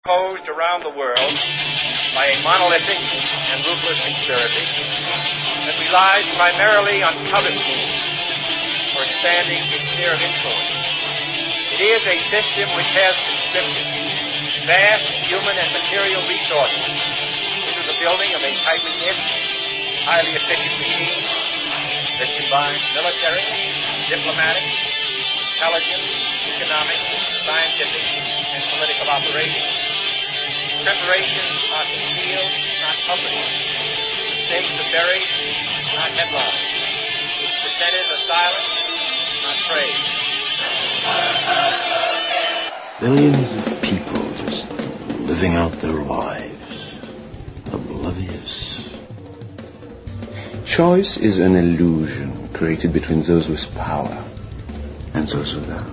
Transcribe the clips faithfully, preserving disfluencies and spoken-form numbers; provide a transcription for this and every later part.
posed around the world by a monolithic and ruthless conspiracy that relies primarily on cover means for expanding its sphere of influence. It is a system which has conscripted vast human and material resources into the building of a tightly knit, highly efficient machine that combines military, diplomatic, intelligence, economic, scientific, and political operations. Its preparations are concealed, not published. Its stakes are buried, not headlines. Its dissenters are silent, not praised. Billions of people just living out their lives, oblivious. Choice is an illusion created between those with power and those without.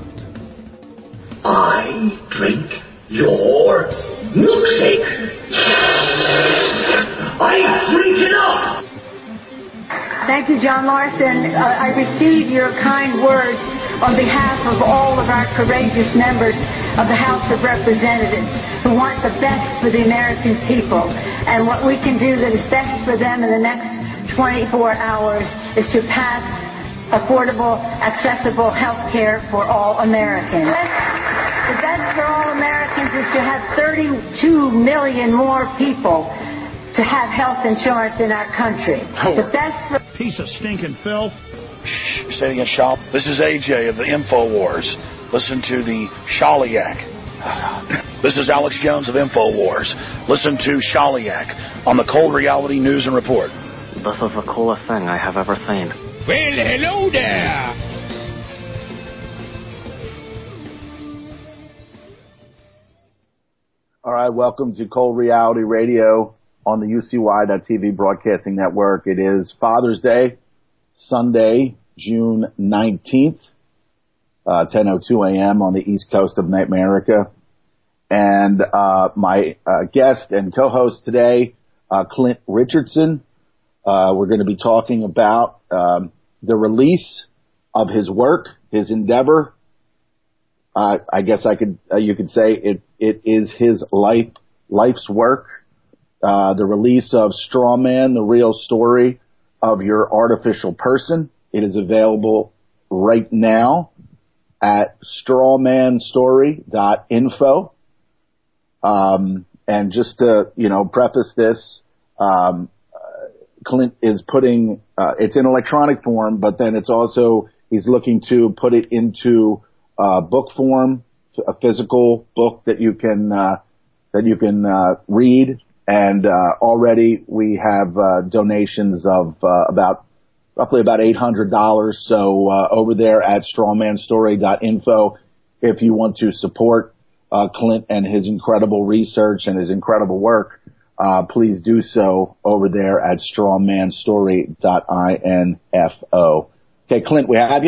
I drink your milkshake. I drink it up. Thank you, John Larson. Uh, I receive your kind words on behalf of all of our courageous members of the House of Representatives who want the best for the American people. And what we can do that is best for them in the next twenty-four hours is to pass affordable, accessible health care for all Americans. The best for all Americans is to have thirty-two million more people to have health insurance in our country. Oh. The best for... Piece of stinking filth. Shh, say it again, Shal. This is A J of the InfoWars. Listen to the Shaliak. This is Alex Jones of InfoWars. Listen to Shaliak on the Cold Reality News and Report. This is the coolest thing I have ever seen. Well, hello there. All right, welcome to Cold Reality Radio on the U C Y dot T V Broadcasting Network. It is Father's Day, Sunday, June nineteenth, uh, ten oh two a.m. on the East Coast of America. And uh, my uh, guest and co-host today, uh, Clint Richardson. Uh, we're going to be talking about um, the release of his work, his endeavor. Uh, I guess I could, uh, you could say it, it is his life, life's work. Uh, the release of Straw Man, the real story of your artificial person. It is available right now at strawman story dot info. Um, and just to, you know, preface this, um, Clint is putting, uh, it's in electronic form, but then it's also, he's looking to put it into, uh, book form, a physical book that you can, uh, that you can, uh, read. And, uh, already we have, uh, donations of, uh, about, roughly about eight hundred dollars. So, uh, over there at strawman story dot info, if you want to support, uh, Clint and his incredible research and his incredible work, Uh, please do so over there at strawman story dot info. Okay, Clint, we have you?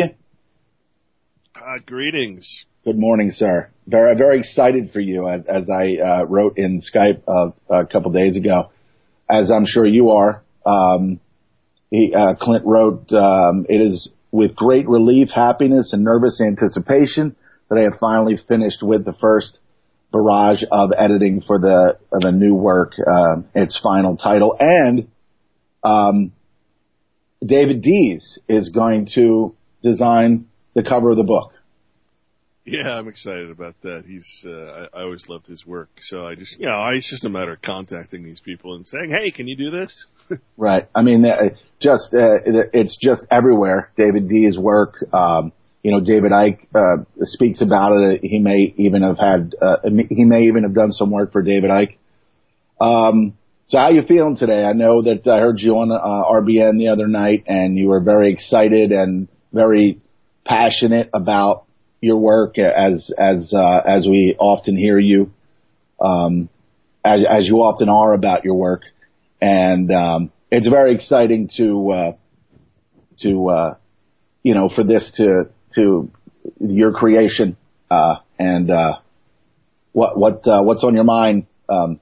Uh, greetings. Good morning, sir. Very, very excited for you, as, as I uh, wrote in Skype uh, a couple days ago, as I'm sure you are. Um, he, uh, Clint wrote, um, it is with great relief, happiness, and nervous anticipation that I have finally finished with the first barrage of editing for the of the new work, uh, its final title, and um, David Dees is going to design the cover of the book. Yeah, I'm excited about that. He's uh, I, I always loved his work, so I just you know it's just a matter of contacting these people and saying, hey, can you do this? Right. I mean, uh, just uh, it, it's just everywhere. David Dees' work. Um, You know, David Icke uh, speaks about it. He may even have had, uh, he may even have done some work for David Icke. Um, so how you feeling today? I know that I heard you on uh, R B N the other night, and you were very excited and very passionate about your work, as as uh, as we often hear you, um, as as you often are about your work, and um, it's very exciting to uh, to uh, you know for this to. to your creation, uh, and, uh, what, what, uh, what's on your mind? Um,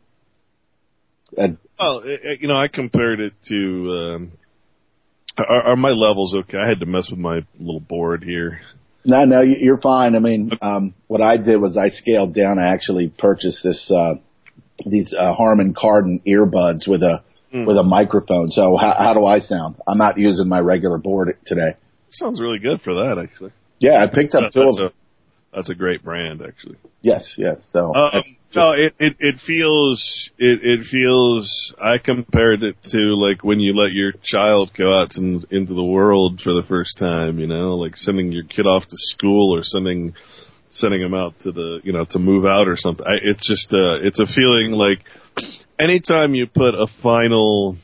Ed? Well, it, you know, I compared it to, um, are, are my levels okay? I had to mess with my little board here. No, no, you're fine. I mean, um, what I did was I scaled down. I actually purchased this, uh, these uh, Harman Kardon earbuds with a mm. with a microphone. So how, how do I sound? I'm not using my regular board today. Sounds really good for that, actually. Yeah, I picked up two of them. That's a great brand, actually. Yes, yes. So um, no, it, it it feels it it feels. I compared it to like when you let your child go out in, into the world for the first time. You know, like sending your kid off to school or sending sending him out to the you know to move out or something. I, it's just uh, it's a feeling like anytime you put a final,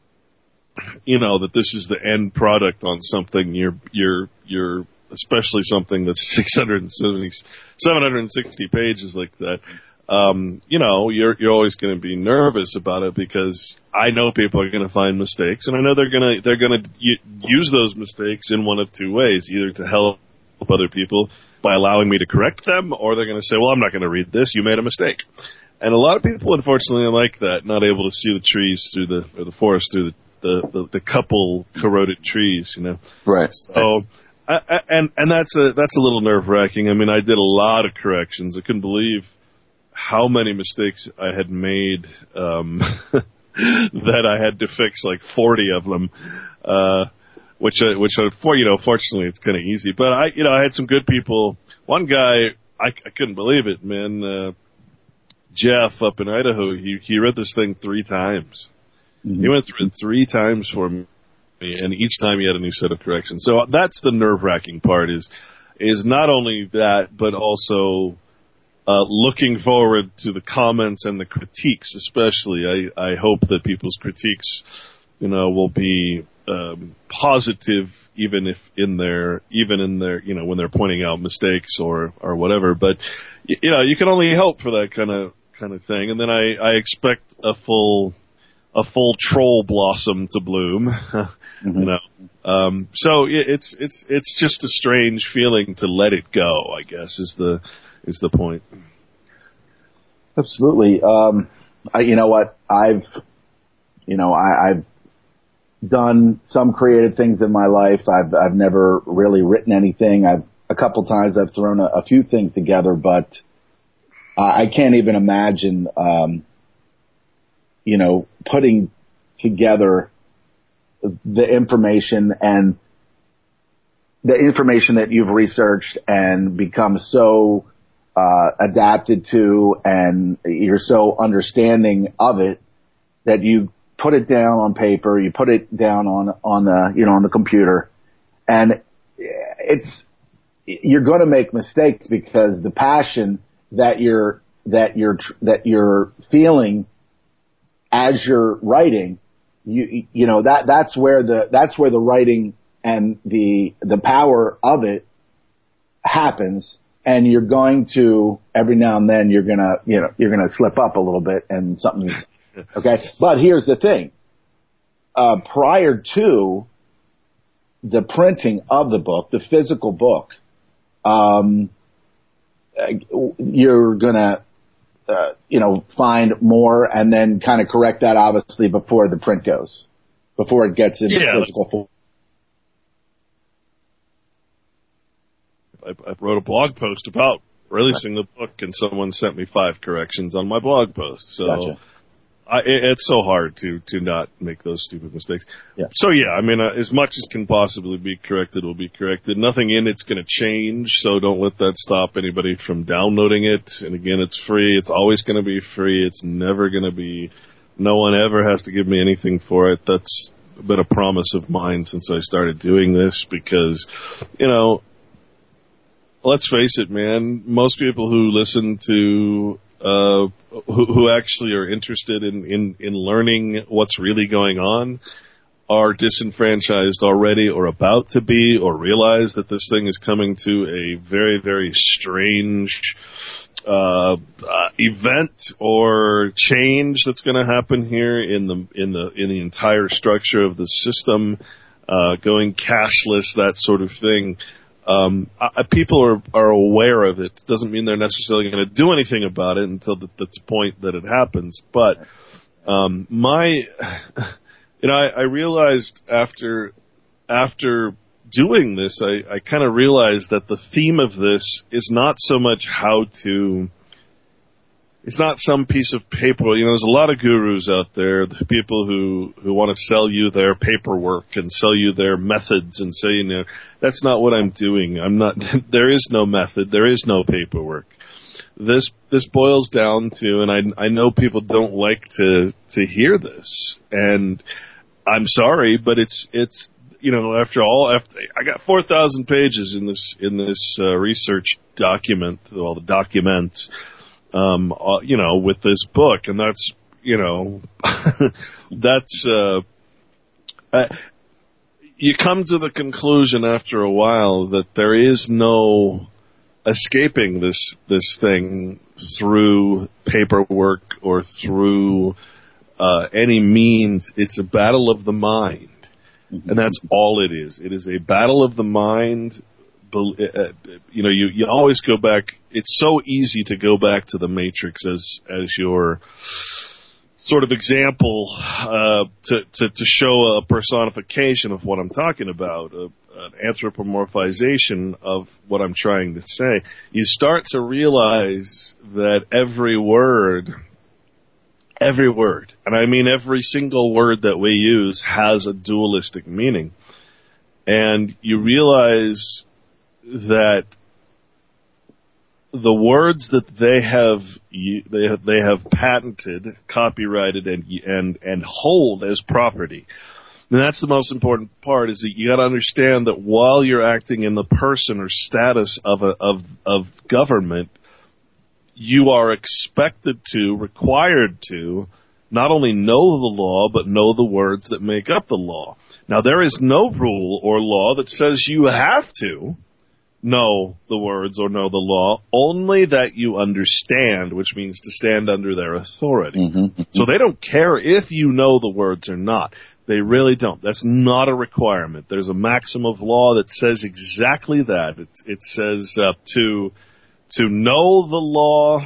you know, that this is the end product on something, you're you're you're especially something that's six hundred seventy, seven hundred sixty pages like that, um, you know, you're you're always going to be nervous about it because I know people are going to find mistakes, and I know they're going to they're going to use those mistakes in one of two ways: either to help other people by allowing me to correct them, or they're going to say, "Well, I'm not going to read this. You made a mistake." And a lot of people, unfortunately, are like that, not able to see the trees through the or the forest through the the, the, the couple corroded trees, you know. Right. So. I, I, and and that's a that's a little nerve wracking. I mean, I did a lot of corrections. I couldn't believe how many mistakes I had made. Um, that I had to fix like forty of them, uh, which I, which I, for you know, fortunately it's kind of easy. But I you know I had some good people. One guy I, I couldn't believe it, man. Uh, Jeff up in Idaho, he he read this thing three times. Mm-hmm. He went through it three times for me. And each time he had a new set of corrections. So that's the nerve-wracking part is, is not only that, but also, uh, looking forward to the comments and the critiques, especially. I, I hope that people's critiques, you know, will be, um, positive, even if in their, even in their, you know, when they're pointing out mistakes or, or whatever. But, you know, you can only hope for that kind of, kind of thing. And then I, I expect a full, a full troll blossom to bloom, mm-hmm. you know. Um, so it's it's it's just a strange feeling to let it go, I guess, is the is the point. Absolutely. Um, I, you know what? I've you know I, I've done some creative things in my life. I've I've never really written anything. I've a couple times I've thrown a, a few things together, but uh, I can't even imagine. Um, you know, putting together the information and the information that you've researched and become so uh, adapted to, and you're so understanding of it that you put it down on paper, you put it down on on the you know on the computer, and it's you're going to make mistakes because the passion that you're that you're that you're feeling as you're writing, you you know that that's where the that's where the writing and the the power of it happens, and you're going to every now and then you're gonna you know you're gonna slip up a little bit and something. Okay, but here's the thing: uh, prior to the printing of the book, the physical book, um, you're gonna. Uh, you know, find more and then kind of correct that obviously before the print goes, before it gets into yeah, physical form. I, I wrote a blog post about releasing the book, and someone sent me five corrections on my blog post. So gotcha. I, it, it's so hard to, to not make those stupid mistakes. Yeah. So yeah, I mean, uh, as much as can possibly be corrected will be corrected. Nothing in it's going to change, so don't let that stop anybody from downloading it. And again, it's free. It's always going to be free. It's never going to be, no one ever has to give me anything for it. That's been a promise of mine since I started doing this because, you know, let's face it, man, most people who listen to Uh, who, who actually are interested in, in, in learning what's really going on are disenfranchised already or about to be, or realize that this thing is coming to a very, very strange uh, uh event or change that's going to happen here in the in the in the entire structure of the system, uh, going cashless, that sort of thing. Um, I, people are, are aware of it. Doesn't mean they're necessarily going to do anything about it until the, the point that it happens. But um, my, you know, I, I realized after after doing this, I, I kind of realized that the theme of this is not so much how to it's not some piece of paper. You know, there's a lot of gurus out there, people who, who want to sell you their paperwork and sell you their methods and say, you know, that's not what I'm doing. I'm not, there is no method. There is no paperwork. This, this boils down to, and I, I know people don't like to, to hear this, and I'm sorry, but it's, it's, you know, after all, after, I got four thousand pages in this, in this, uh, research document, all the documents, Um, uh, you know, with this book, and that's, you know, that's, uh, uh, you come to the conclusion after a while that there is no escaping this, this thing through paperwork or through, uh, any means. It's a battle of the mind, and that's all it is. It is a battle of the mind. You know, you, you always go back. It's so easy to go back to the Matrix as as your sort of example uh, to, to to show a personification of what I'm talking about, a, an anthropomorphization of what I'm trying to say. You start to realize that every word, every word, and I mean every single word that we use has a dualistic meaning, and you realize that the words that they have they have, they have patented, copyrighted, and and and hold as property. And that's the most important part, is that you got to understand that while you're acting in the person or status of a of of government, you are expected to, required to, not only know the law, but know the words that make up the law. Now, there is no rule or law that says you have to know the words or know the law, only that you understand, which means to stand under their authority. Mm-hmm. So they don't care if you know the words or not. They really don't. That's not a requirement. There's a maxim of law that says exactly that. It, it says uh, to to know the law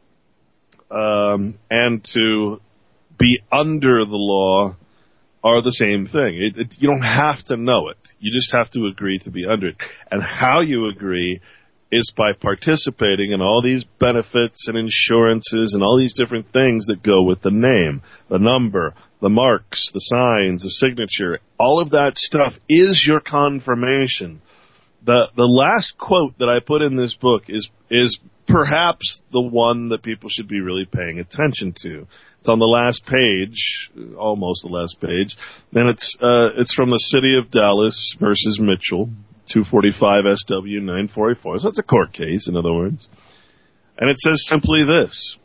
um, and to be under the law are the same thing. It, it, you don't have to know it. You just have to agree to be under it. And how you agree is by participating in all these benefits and insurances and all these different things that go with the name, the number, the marks, the signs, the signature. All of that stuff is your confirmation. The the last quote that I put in this book is is perhaps the one that people should be really paying attention to. It's on the last page, almost the last page. Then it's uh, it's from the city of Dallas versus Mitchell, two forty-five S W nine forty-four. So it's a court case, in other words. And it says simply this: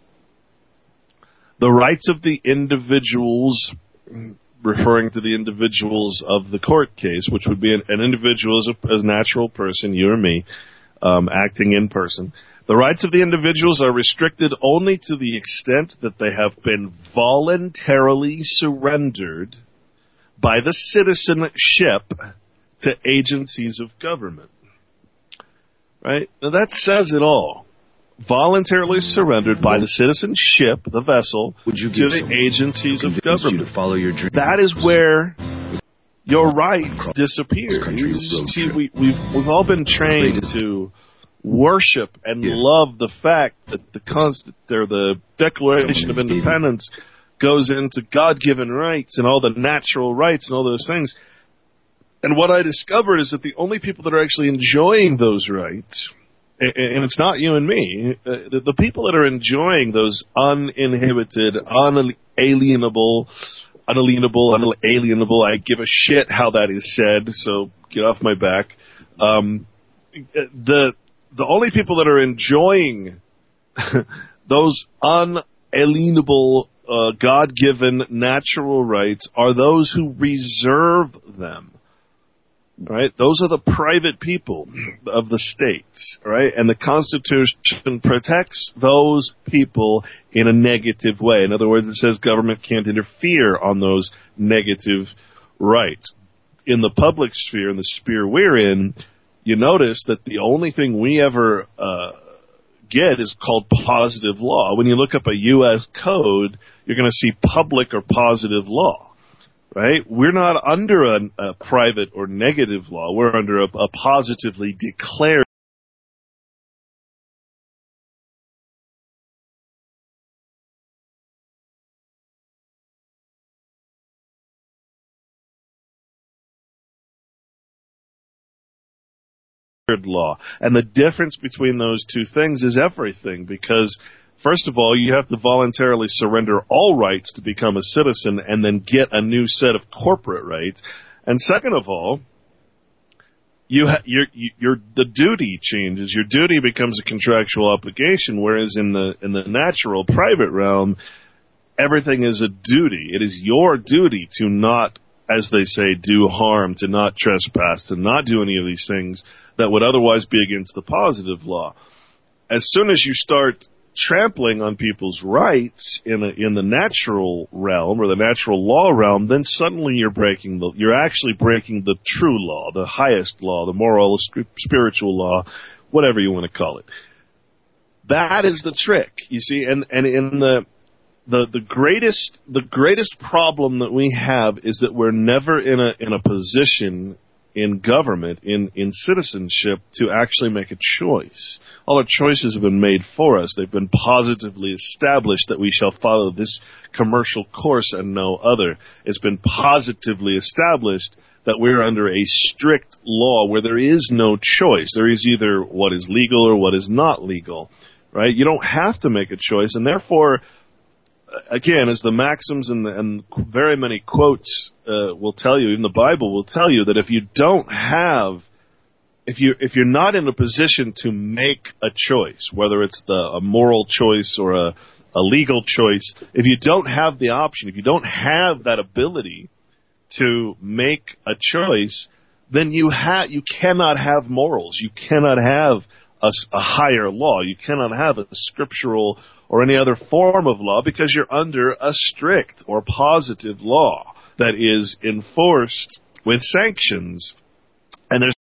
the rights of the individuals, referring to the individuals of the court case, which would be an, an individual as a, as a natural person, you or me, um, acting in person. The rights of the individuals are restricted only to the extent that they have been voluntarily surrendered by the citizenship to agencies of government. Right? Now that says it all. Voluntarily surrendered by the citizenship, the vessel, Would you to the agencies of government. You to follow your dreams. That is where your right disappears. See, we, we've, we've all been trained to worship and yeah. love the fact that the Const- or the Declaration of Independence goes into God-given rights and all the natural rights and all those things. And what I discovered is that the only people that are actually enjoying those rights, and it's not you and me, the, the people that are enjoying those uninhibited, unalienable, unalienable, unalienable, I give a shit how that is said, so get off my back. Um, the The only people that are enjoying those unalienable, uh, God-given natural rights are those who reserve them, right? Those are the private people of the states, right? And the Constitution protects those people in a negative way. In other words, it says government can't interfere on those negative rights. In the public sphere, in the sphere we're in, you notice that the only thing we ever uh, get is called positive law. When you look up a U S code, you're going to see public or positive law, right? We're not under a, a private or negative law. We're under a, a positively declared law. And the difference between those two things is everything, because first of all, you have to voluntarily surrender all rights to become a citizen and then get a new set of corporate rights. And second of all, you ha- your, your, the duty changes. Your duty becomes a contractual obligation, whereas in the, in the natural private realm, everything is a duty. It is your duty to not, as they say, do harm, to not trespass, to not do any of these things that would otherwise be against the positive law. As soon as you start trampling on people's rights in a, in the natural realm or the natural law realm, then suddenly you're breaking the, you're actually breaking the true law, the highest law, the moral, spiritual law, whatever you want to call it. That is the trick, you see, and, and in the, the, the greatest, the greatest problem that we have is that we're never in a, in a position in government, in, in citizenship, to actually make a choice. All our choices have been made for us. They've been positively established that we shall follow this commercial course and no other. It's been positively established that we're under a strict law where there is no choice. There is either what is legal or what is not legal, right? You don't have to make a choice, and therefore, again, as the maxims and, the, and very many quotes uh, will tell you, even the Bible will tell you, that if you don't have, if you if you're not in a position to make a choice, whether it's the, a moral choice or a, a legal choice, if you don't have the option, if you don't have that ability to make a choice, then you ha- you cannot have morals. You cannot have a, a higher law. You cannot have a scriptural or any other form of law, because you're under a strict or positive law that is enforced with sanctions. And there's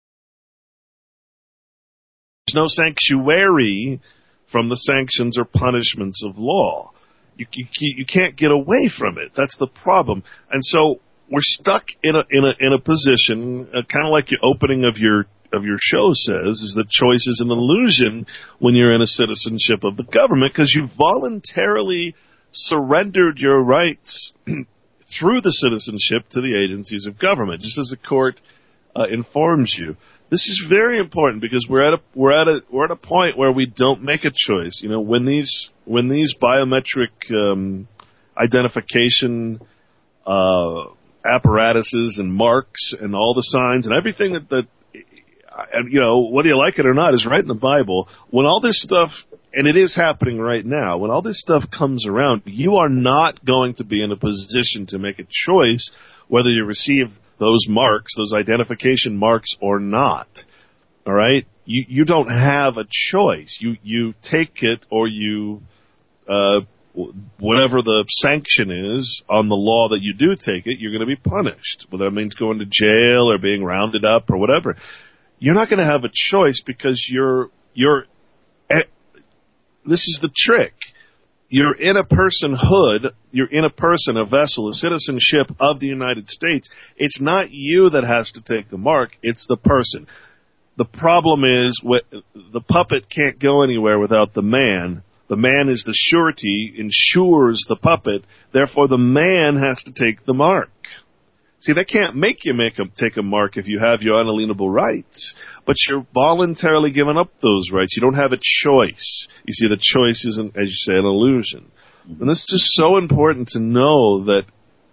no sanctuary from the sanctions or punishments of law. You, you, you can't get away from it. That's the problem. And so we're stuck in a, in a, in a position, uh, kind of like the opening of your of your show says, is that choice is an illusion when you're in a citizenship of the government, because you voluntarily surrendered your rights through the citizenship to the agencies of government, just as the court uh, informs you. This is very important, because we're at a we're at a we're at a point where we don't make a choice. You know, when these when these biometric um, identification uh, apparatuses and marks and all the signs and everything that, that and, you know, whether you like it or not, is right in the Bible. When all this stuff, and it is happening right now, when all this stuff comes around, you are not going to be in a position to make a choice whether you receive those marks, those identification marks, or not. All right? You you don't have a choice. You you take it, or you uh, whatever the sanction is on the law that you do take it, you're going to be punished. Whether that means going to jail or being rounded up or whatever. You're not going to have a choice, because you're, you're, eh, this is the trick. You're in a personhood, you're in a person, a vessel, a citizenship of the United States. It's not you that has to take the mark, it's the person. The problem is, the puppet can't go anywhere without the man. The man is the surety, ensures the puppet, therefore the man has to take the mark. See, they can't make you make a, take a mark if you have your unalienable rights, but you're voluntarily giving up those rights. You don't have a choice. You see, the choice isn't, as you say, an illusion. And this is so important to know, that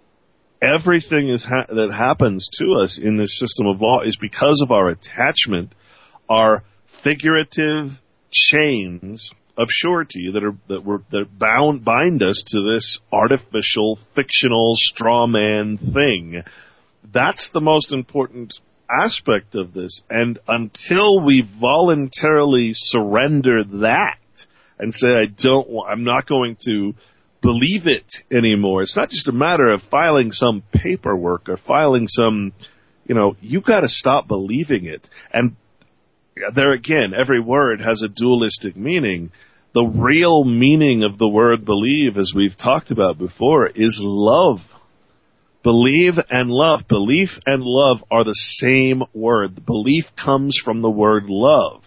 everything is ha- that happens to us in this system of law is because of our attachment, our figurative chains of surety that are that were that bound bind us to this artificial, fictional, straw man thing. That's the most important aspect of this. And until we voluntarily surrender that and say, I don't want, I'm not going to believe it anymore. It's not just a matter of filing some paperwork or filing some, you know, you got to stop believing it. And there again, every word has a dualistic meaning. The real meaning of the word believe, as we've talked about before, is love. Believe and love. Belief and love are the same word. The belief comes from the word love.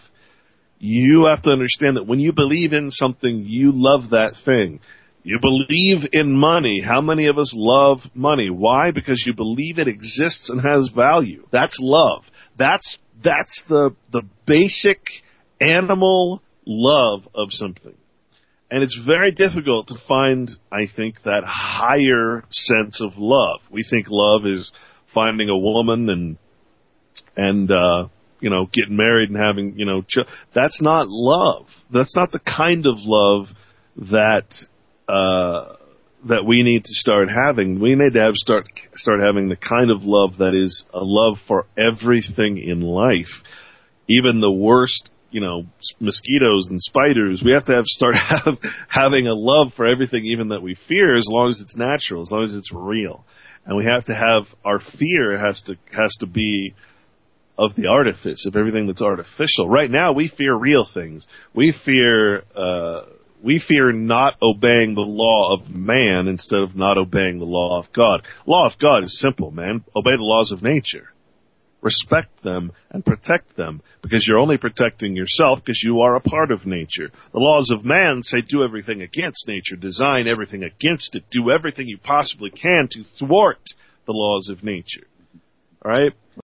You have to understand that when you believe in something, you love that thing. You believe in money. How many of us love money? Why? Because you believe it exists and has value. That's love. That's that's the the basic animal love of something. And it's very difficult to find, I think, that higher sense of love. We think love is finding a woman and, and, uh, you know, getting married and having, you know, ch- that's not love. That's not the kind of love that, uh, that we need to start having. We need to have start, start having the kind of love that is a love for everything in life. Even the worst, you know, mosquitoes and spiders. We have to have start have, having a love for everything, even that we fear, as long as it's natural, as long as it's real. And we have to have our fear has to has to be of the artifice of everything that's artificial. Right now, we fear real things. We fear uh, we fear not obeying the law of man instead of not obeying the law of God. Law of God is simple, man. Obey the laws of nature. Respect them and protect them, because you're only protecting yourself because you are a part of nature. The laws of man say do everything against nature, design everything against it, do everything you possibly can to thwart the laws of nature. All right?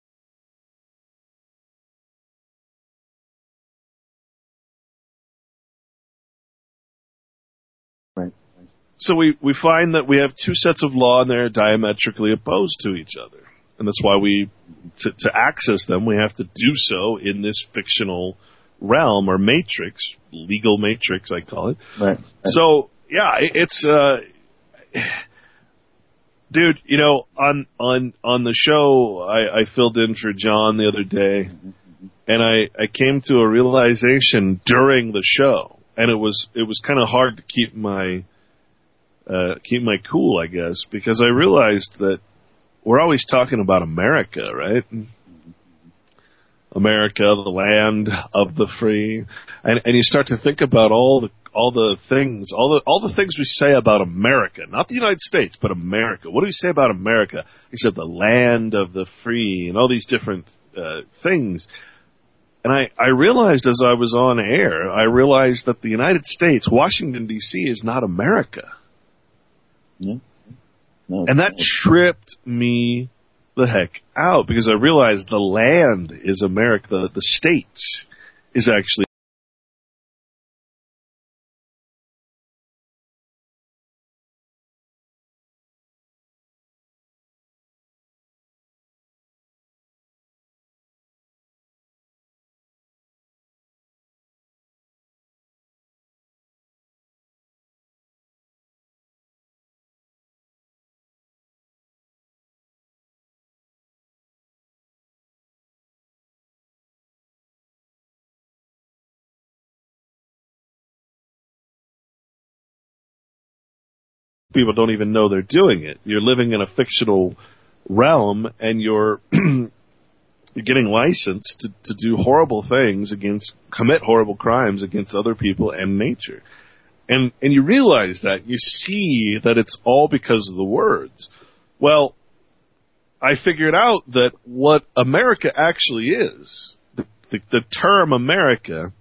Right. So we, we find that we have two sets of law and they're diametrically opposed to each other. And that's why we, to, to access them, we have to do so in this fictional realm or matrix, legal matrix, I call it. Right. So, yeah, it's, uh, dude, you know, on, on, on the show, I, I filled in for John the other day, and I, I came to a realization during the show, and it was, it was kind of hard to keep my, uh, keep my cool, I guess, because I realized that we're always talking about America, right? America, the land of the free, and and you start to think about all the all the things, all the all the things we say about America, not the United States, but America. What do we say about America? He said the land of the free, and all these different uh, things. And I I realized as I was on air, I realized that the United States, Washington D C, is not America. Yeah. No, and that tripped me the heck out, because I realized the land is America, the, the state is actually people don't even know they're doing it. You're living in a fictional realm, and you're you're getting licensed to, to do horrible things against, commit horrible crimes against other people and nature. And and you realize that, you see that it's all because of the words. Well, I figured out that what America actually is, the, the, the term America,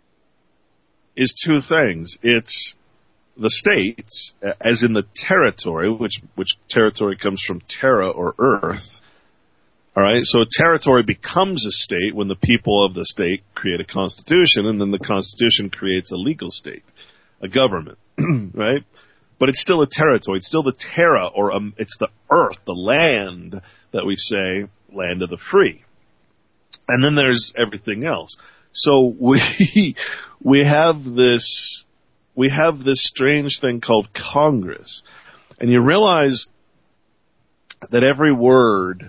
is two things. It's the states, as in the territory, which which territory comes from terra or earth. All right, so a territory becomes a state when the people of the state create a constitution, and then the constitution creates a legal state, a government, right? But it's still a territory. It's still the terra, or um, it's the earth, the land that we say, land of the free. And then there's everything else. So we we have this. We have this strange thing called Congress. And you realize that every word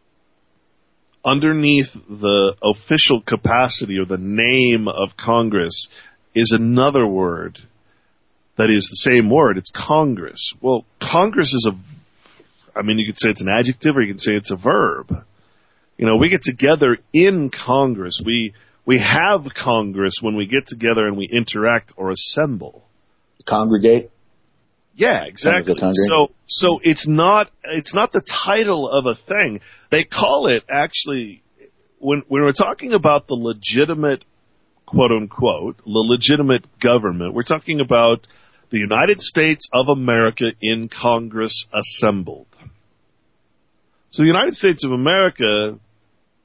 underneath the official capacity or the name of Congress is another word that is the same word. It's Congress. Well, Congress is a, I mean, you could say it's an adjective or you could say it's a verb. You know, we get together in Congress. We We have Congress when we get together and we interact or assemble. Congregate? Yeah, exactly. So, so it's not, it's not the title of a thing. They call it, actually, when, when we're talking about the legitimate, quote unquote, the legitimate government, we're talking about the United States of America in Congress assembled. So the United States of America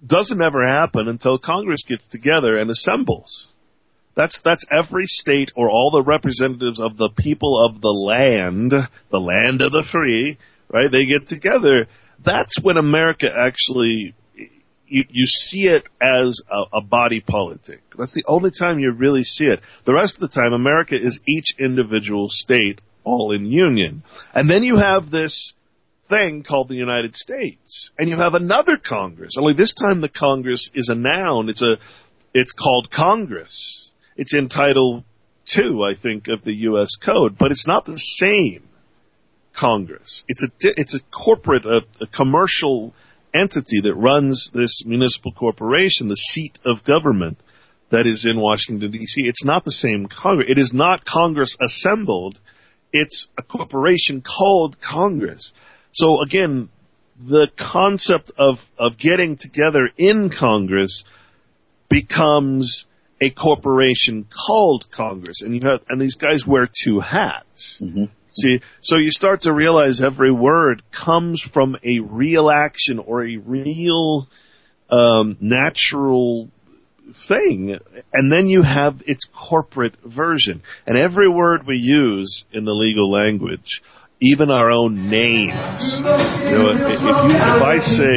doesn't ever happen until Congress gets together and assembles. That's that's every state or all the representatives of the people of the land, the land of the free, right? They get together. That's when America actually, you, you see it as a, a body politic. That's the only time you really see it. The rest of the time, America is each individual state all in union. And then you have this thing called the United States, and you have another Congress. Only this time the Congress is a noun. It's a, it's called Congress. It's in Title two, I think, of the U S Code, but it's not the same Congress. It's a it's a corporate, a, a commercial entity that runs this municipal corporation, the seat of government that is in Washington, D C. It's not the same Congress. It is not Congress assembled. It's a corporation called Congress. So again, the concept of, of getting together in Congress becomes a corporation called Congress, and you have, and these guys wear two hats. Mm-hmm. See, so you start to realize every word comes from a real action or a real um, natural thing, and then you have its corporate version. And every word we use in the legal language, even our own names. You know, if, if, you, if I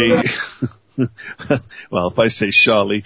say, well, if I say Shali.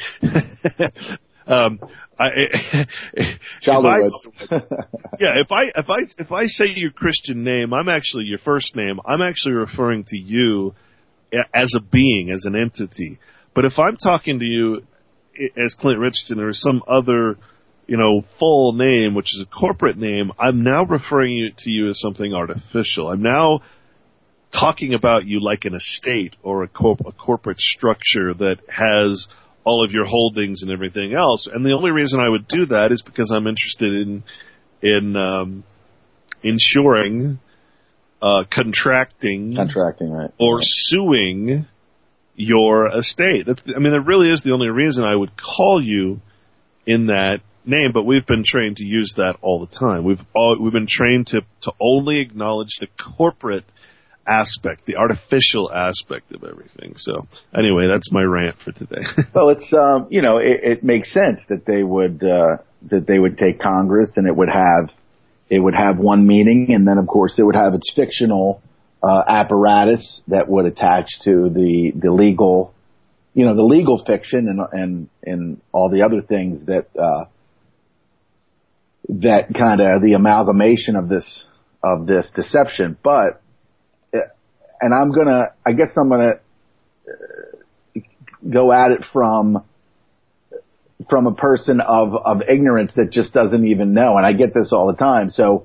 Um, I, if I, yeah, if I if I if I say your Christian name, I'm actually your first name. I'm actually referring to you as a being, as an entity. But if I'm talking to you as Clint Richardson or some other, you know, full name, which is a corporate name, I'm now referring you, to you as something artificial. I'm now talking about you like an estate or a, corp, a corporate structure that has all of your holdings and everything else. And the only reason I would do that is because I'm interested in in um, insuring, uh, contracting, contracting, right, or right. suing your estate. That's, I mean, that really is the only reason I would call you in that name. But we've been trained to use that all the time. We've all, we've been trained to to only acknowledge the corporate aspect, the artificial aspect of everything. So anyway, that's my rant for today. Well, it's um, you know, it, it makes sense that they would uh, that they would take Congress and it would have it would have one meaning, and then of course it would have its fictional uh, apparatus that would attach to the the legal, you know, the legal fiction and and and all the other things that uh, that kind of the amalgamation of this of this deception, but. And I'm gonna, I guess I'm gonna go at it from, from a person of, of ignorance that just doesn't even know. And I get this all the time. So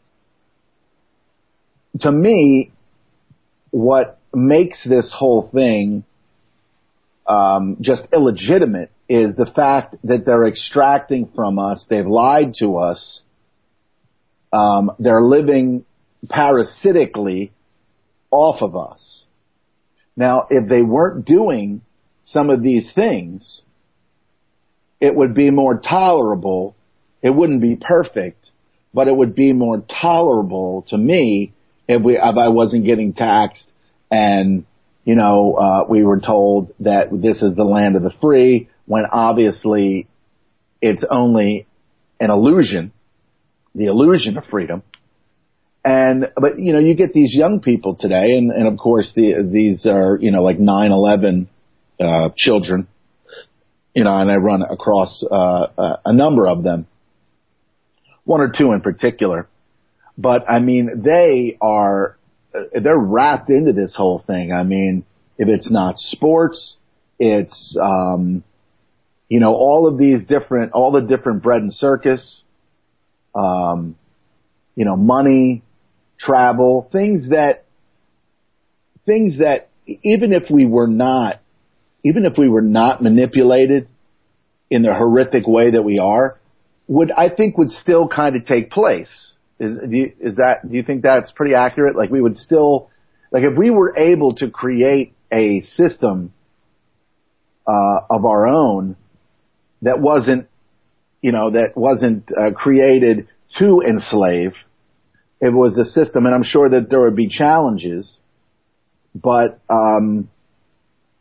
to me, what makes this whole thing, um, just illegitimate is the fact that they're extracting from us. They've lied to us. Um, they're living parasitically off of us. Now, if they weren't doing some of these things, it would be more tolerable. It wouldn't be perfect, but it would be more tolerable to me if we, if I wasn't getting taxed and, you know, uh, we were told that this is the land of the free when obviously it's only an illusion, the illusion of freedom. And, but, you know, you get these young people today, and, and of course, the, these are, you know, like nine eleven, uh, children, you know, and I run across, uh, uh, a number of them, one or two in particular. But, I mean, they are, they're wrapped into this whole thing. I mean, if it's not sports, it's, um, you know, all of these different, all the different bread and circus, um, you know, money, travel, things that, things that even if we were not, even if we were not manipulated in the horrific way that we are, would, I think would still kind of take place. Is, do you, is that, do you think that's pretty accurate? Like we would still, like if we were able to create a system, uh, of our own that wasn't, you know, that wasn't, uh, created to enslave, it was a system, and I'm sure that there would be challenges, but, um,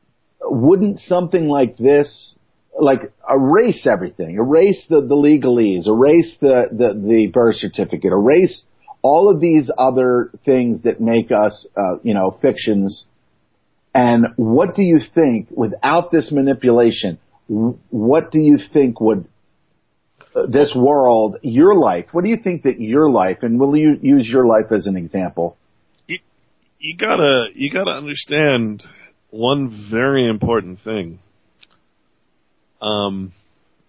wouldn't something like this, like, erase everything, erase the, the legalese, erase the, the, the birth certificate, erase all of these other things that make us, uh, you know, fictions. And what do you think, without this manipulation, what do you think would, uh, this world, your life, what do you think that your life, and will you use your life as an example? You, you gotta, you gotta understand one very important thing. Um,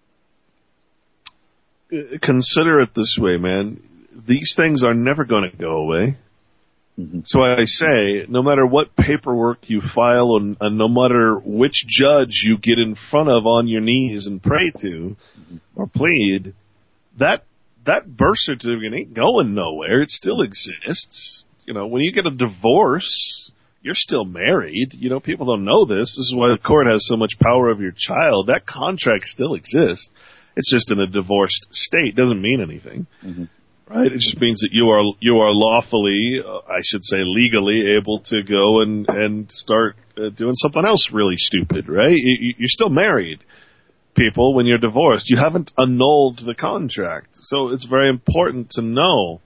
consider it this way, man. These things are never going to go away. Mm-hmm. So I say, no matter what paperwork you file and, and no matter which judge you get in front of on your knees and pray to mm-hmm. or plead, that that birth certificate ain't going nowhere. It still exists. You know, when you get a divorce, you're still married. You know, people don't know this. This is why the court has so much power over your child. That contract still exists. It's just in a divorced state. Doesn't mean anything. Mm-hmm. Right? It just means that you are you are lawfully, uh, I should say legally, able to go and, and start uh, doing something else really stupid, right? You, you're still married, people, when you're divorced. You haven't annulled the contract. So it's very important to know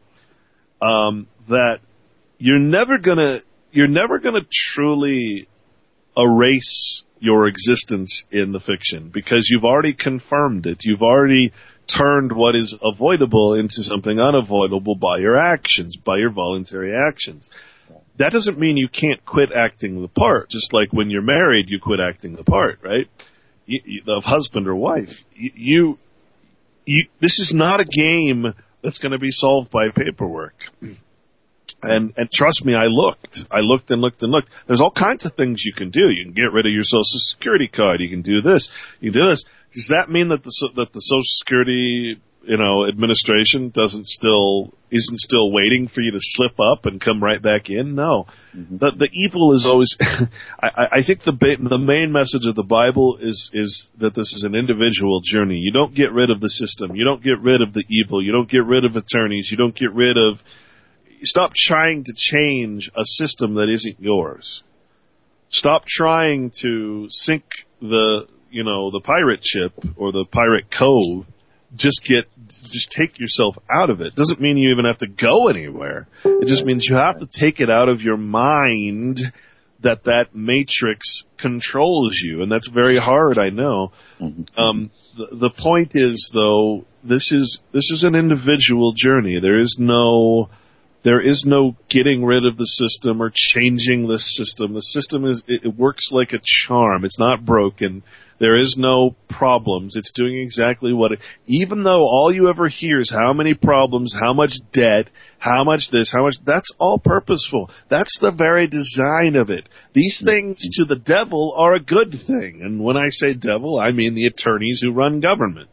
um, that you're never gonna you're never gonna truly erase your existence in the fiction because you've already confirmed it. You've already turned what is avoidable into something unavoidable by your actions, by your voluntary actions. That doesn't mean you can't quit acting the part, just like when you're married, you quit acting the part, right? You, you, of husband or wife. You, you, you, this is not a game that's going to be solved by paperwork. And, and trust me, I looked. I looked and looked and looked. There's all kinds of things you can do. You can get rid of your Social Security card. You can do this. You can do this. Does that mean that the that the Social Security, you know, administration doesn't still isn't still waiting for you to slip up and come right back in? No. Mm-hmm. The the evil is always. I, I think the the main message of the Bible is is that this is an individual journey. You don't get rid of the system. You don't get rid of the evil. You don't get rid of attorneys. You don't get rid of. Stop trying to change a system that isn't yours. Stop trying to sink the, you know, the pirate ship or the pirate cove. Just get, just take yourself out of it. Doesn't mean you even have to go anywhere. It just means you have to take it out of your mind that that matrix controls you. And that's very hard, I know. Um, the, the point is, though, this is, this is an individual journey. There is no, There is no getting rid of the system or changing the system. The system is, it, it works like a charm. It's not broken. There is no problems. It's doing exactly what it, even though all you ever hear is how many problems, how much debt, how much this, how much, that's all purposeful. That's the very design of it. These things to the devil are a good thing. And when I say devil, I mean the attorneys who run government.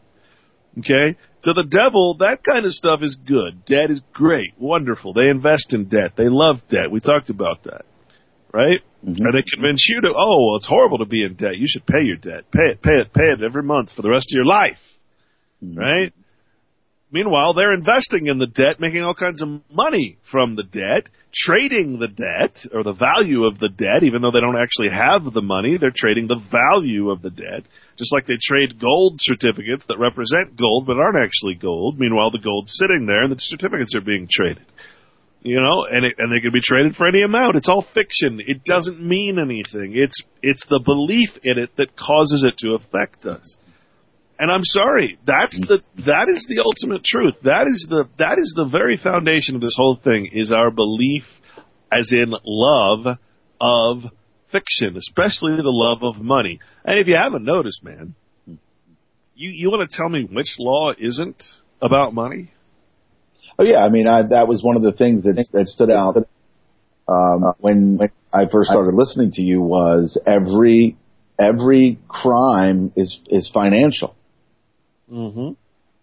Okay? To the devil, that kind of stuff is good. Debt is great, wonderful. They invest in debt. They love debt. We talked about that, right? Mm-hmm. And they convince you to, oh, well, it's horrible to be in debt. You should pay your debt. Pay it, pay it, pay it every month for the rest of your life, mm-hmm. right? Meanwhile, they're investing in the debt, making all kinds of money from the debt, trading the debt or the value of the debt, even though they don't actually have the money. They're trading the value of the debt, just like they trade gold certificates that represent gold but aren't actually gold. Meanwhile, the gold's sitting there and the certificates are being traded. You know, and it, and they can be traded for any amount. It's all fiction. It doesn't mean anything. It's it's the belief in it that causes it to affect us. And I'm sorry, that's the that is the ultimate truth. That is the that is the very foundation of this whole thing, is our belief, as in love of fiction, especially the love of money. And if you haven't noticed, man, you you want to tell me which law isn't about money? Oh yeah, I mean I, that was one of the things that that stood out um, when when I first started listening to you was every every crime is is financial. Mm-hmm.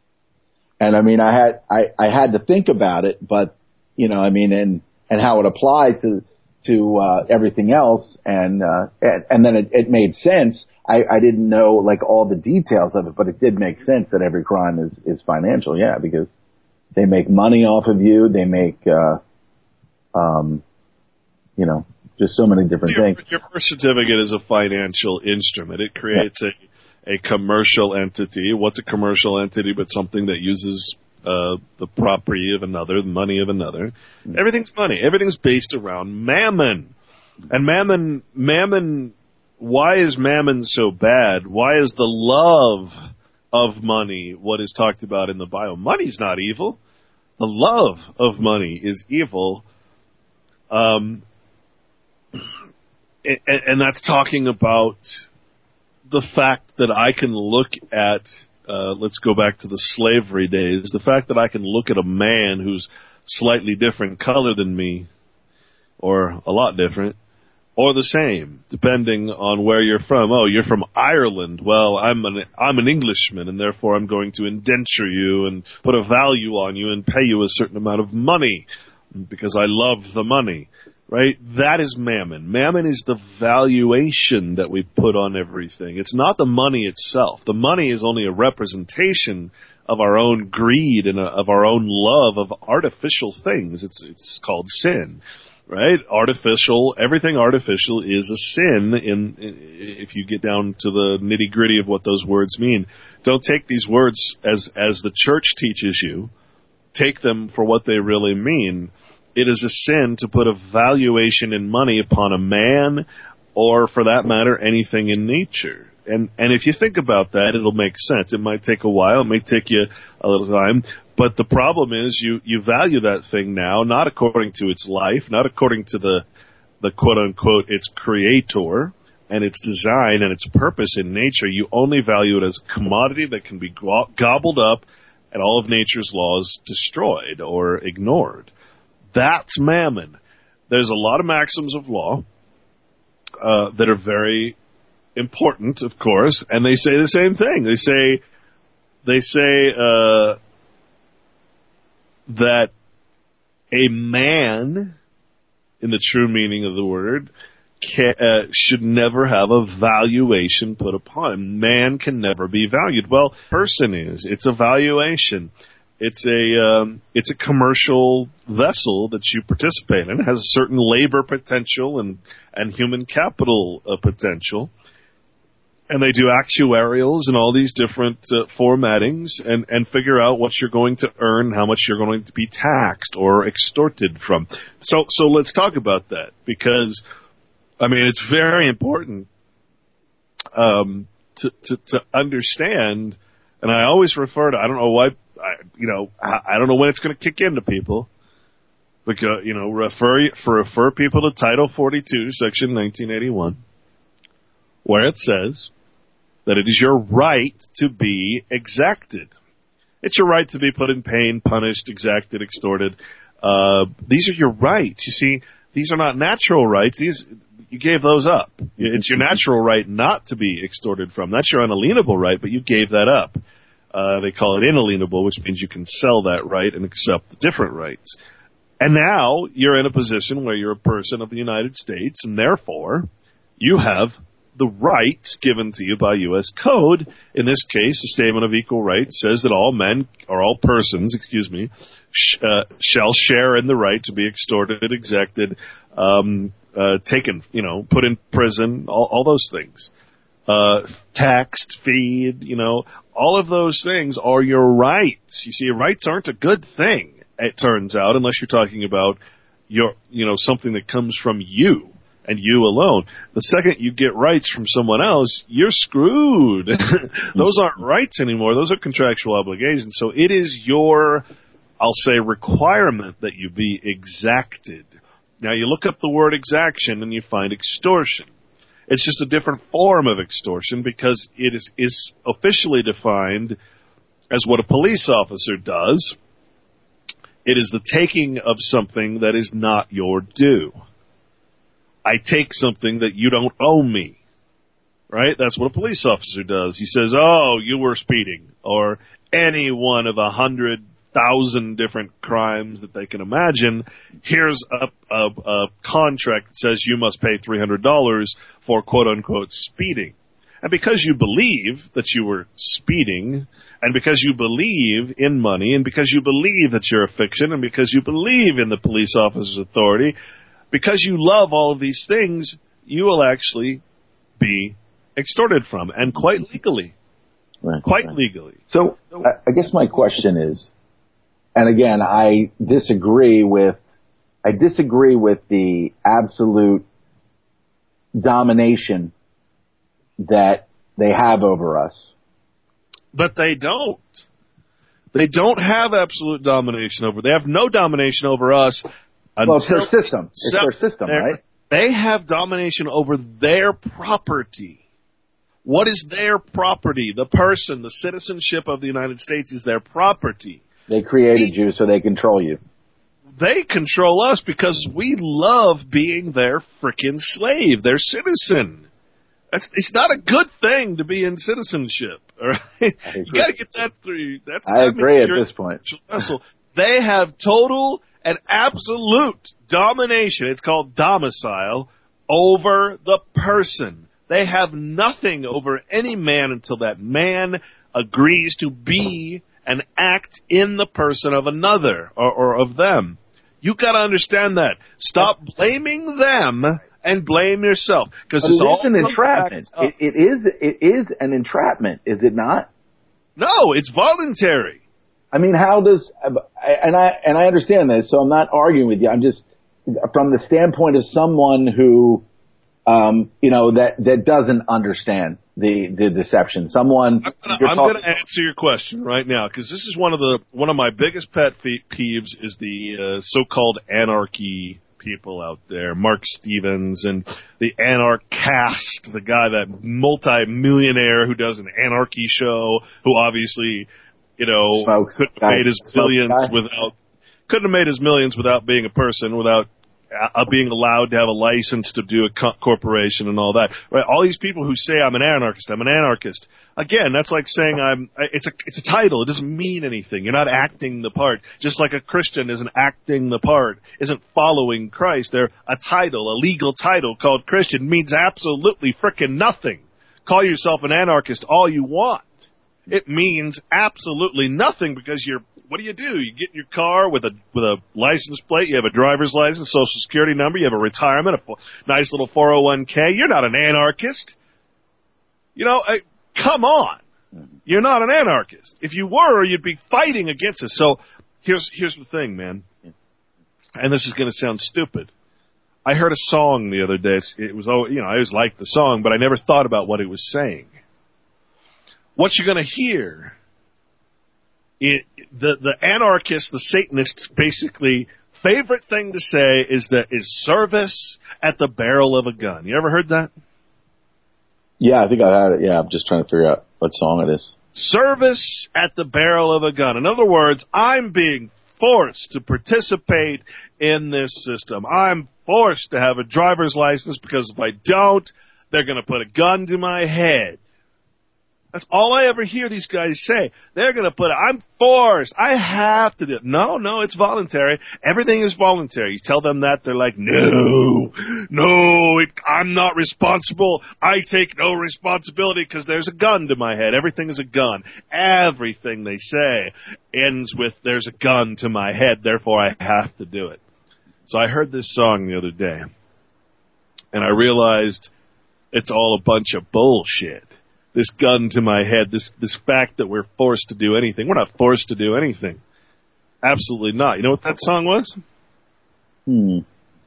And I mean, I had, I, I had to think about it, but, you know, I mean, and, and how it applied to, to, uh, everything else. And, uh, and, and then it, it made sense. I, I didn't know like all the details of it, but it did make sense that every crime is, is financial. Yeah. Because they make money off of you. They make, uh, um, you know, just so many different your, things. Your birth certificate is a financial instrument. It creates yeah. a, a commercial entity. What's a commercial entity but something that uses uh, the property of another, the money of another? Mm-hmm. Everything's money. Everything's based around mammon. And mammon, mammon, why is mammon so bad? Why is the love of money what is talked about in the Bible? Money's not evil. The love of money is evil. Um, and, and that's talking about the fact that I can look at, uh, let's go back to the slavery days, the fact that I can look at a man who's slightly different color than me, or a lot different, or the same, depending on where you're from. Oh, you're from Ireland. Well, I'm an I'm an Englishman, and therefore I'm going to indenture you and put a value on you and pay you a certain amount of money because I love the money, right? That is mammon. Mammon is the valuation that we put on everything. It's not the money itself. The money is only a representation of our own greed and of our own love of artificial things. It's it's called sin. Right? Artificial, everything artificial is a sin in, in if you get down to the nitty gritty of what those words mean. Don't take these words as, as the church teaches you. Take them for what they really mean. It is a sin to put a valuation in money upon a man or, for that matter, anything in nature. And, and if you think about that, it'll make sense. It might take a while. It may take you a little time. But the problem is you, you value that thing now, not according to its life, not according to the, the quote-unquote its creator and its design and its purpose in nature. You only value it as a commodity that can be go- gobbled up and all of nature's laws destroyed or ignored. That's mammon. There's a lot of maxims of law uh, that are very important, of course, and they say the same thing. They say, they say, uh, that a man, in the true meaning of the word, can, uh, should never have a valuation put upon him. Man can never be valued. Well, person is. It's a valuation. It's a um, it's a commercial vessel that you participate in. It has a certain labor potential and and human capital uh, potential. And they do actuarials and all these different uh, formattings and, and figure out what you're going to earn, how much you're going to be taxed or extorted from. So, so let's talk about that because, I mean, it's very important um, to, to to understand. And I always refer to, I don't know why, I, you know, I, I don't know when it's going to kick into people. Because, you know, refer for refer people to Title forty-two, Section nineteen eighty-one, where it says that it is your right to be exacted. It's your right to be put in pain, punished, exacted, extorted. Uh, these are your rights. You see, these are not natural rights. These you gave those up. It's your natural right not to be extorted from. That's your unalienable right, but you gave that up. Uh, they call it inalienable, which means you can sell that right and accept the different rights. And now you're in a position where you're a person of the United States, and therefore you have the rights given to you by U S Code. In this case, the Statement of Equal Rights says that all men, or all persons, excuse me, sh- uh, shall share in the right to be extorted, exacted, um, uh, taken, you know, put in prison, all, all those things. Uh, taxed, feed, you know, all of those things are your rights. You see, rights aren't a good thing, it turns out, unless you're talking about your, you know, something that comes from you. And you alone. The second you get rights from someone else, you're screwed. Those aren't rights anymore. Those are contractual obligations. So it is your, I'll say, requirement that you be exacted. Now you look up the word exaction and you find extortion. It's just a different form of extortion because it is, is officially defined as what a police officer does. It is the taking of something that is not your due. I take something that you don't owe me, right? That's what a police officer does. He says, oh, you were speeding, or any one of a hundred thousand different crimes that they can imagine. Here's a, a, a contract that says you must pay three hundred dollars for quote-unquote speeding. And because you believe that you were speeding, and because you believe in money, and because you believe that you're a fiction, and because you believe in the police officer's authority, because you love all of these things, you will actually be extorted from, and quite legally. Right, quite right. legally. So I guess my question is, and again, I disagree with, I disagree with the absolute domination that they have over us. But they don't. They don't have absolute domination over. They have no domination over us. Well, it's their system. It's their system, right? They have domination over their property. What is their property? The person, the citizenship of the United States is their property. They created you so they control you. They control us because we love being their frickin' slave, their citizen. That's, it's not a good thing to be in citizenship, all right? You got to get that through. That's, I agree at you're, this point. They have total and absolute domination. It's called domicile over the person. They have nothing over any man until that man agrees to be and act in the person of another or, or of them. You got to understand that. Stop blaming them and blame yourself, because it's it all is an entrapment. It, it is. It is an entrapment, is it not? No, it's voluntary. I mean, how does? And I and I understand that, so I'm not arguing with you. I'm just from the standpoint of someone who, um, you know, that that doesn't understand the the deception. Someone. I'm going to answer your question right now, because this is one of the one of my biggest pet peeves is the uh, so-called anarchy people out there, Mark Stevens and the Anarchast, the guy, that multi-millionaire who does an anarchy show, who obviously, you know, Smokes. couldn't have Guy. made his Smokes billions guy. without, couldn't have made his millions without being a person, without uh, being allowed to have a license to do a co- corporation and all that. Right? All these people who say I'm an anarchist, I'm an anarchist. Again, that's like saying I'm. It's a it's a title. It doesn't mean anything. You're not acting the part. Just like a Christian isn't acting the part, isn't following Christ. They're a title, a legal title called Christian means absolutely frickin' nothing. Call yourself an anarchist all you want. It means absolutely nothing, because you're. What do you do? You get in your car with a with a license plate. You have a driver's license, social security number. You have a retirement, a nice little four oh one k. You're not an anarchist. You know. I, Come on. You're not an anarchist. If you were, you'd be fighting against us. So here's here's the thing, man. And this is going to sound stupid. I heard a song the other day. It's, it was, oh, you know, I always liked the song, but I never thought about what it was saying. What you're going to hear, it, the the anarchist, the Satanist, basically favorite thing to say is that is service at the barrel of a gun. You ever heard that? Yeah, I think I had it. Yeah, I'm just trying to figure out what song it is. Service at the barrel of a gun. In other words, I'm being forced to participate in this system. I'm forced to have a driver's license, because if I don't, they're going to put a gun to my head. That's all I ever hear these guys say. They're going to put, I'm forced. I have to do it. No, no, it's voluntary. Everything is voluntary. You tell them that, they're like, no, no, it, I'm not responsible. I take no responsibility because there's a gun to my head. Everything is a gun. Everything they say ends with there's a gun to my head, therefore I have to do it. So I heard this song the other day, and I realized it's all a bunch of bullshit. This gun to my head, this this fact that we're forced to do anything. We're not forced to do anything. Absolutely not. You know what that song was? Hmm.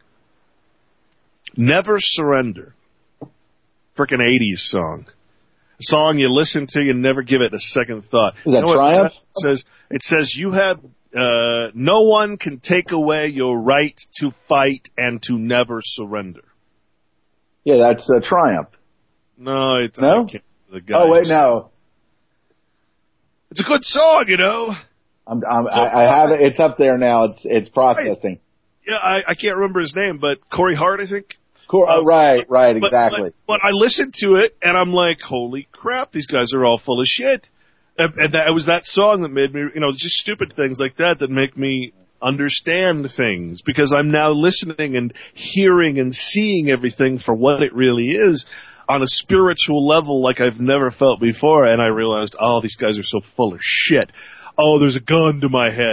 Never Surrender. Frickin' eighties song. A song you listen to, you never give it a second thought. Is that you know Triumph? It says, it says you have, uh, no one can take away your right to fight and to never surrender. Yeah, that's uh, Triumph. No, it's No? I can't. The guy Oh wait, who- no. It's a good song, you know. I'm, I'm, I, I have it. It's up there now. It's it's processing. Yeah, I, I can't remember his name, but Corey Hart, I think. Cool. Oh, right, right, But- exactly. But, but I listened to it, and I'm like, holy crap, these guys are all full of shit. And, and that, it was that song that made me, you know, just stupid things like that that make me understand things, because I'm now listening and hearing and seeing everything for what it really is on a spiritual level like I've never felt before. And I realized, oh, these guys are so full of shit. Oh, there's a gun to my head.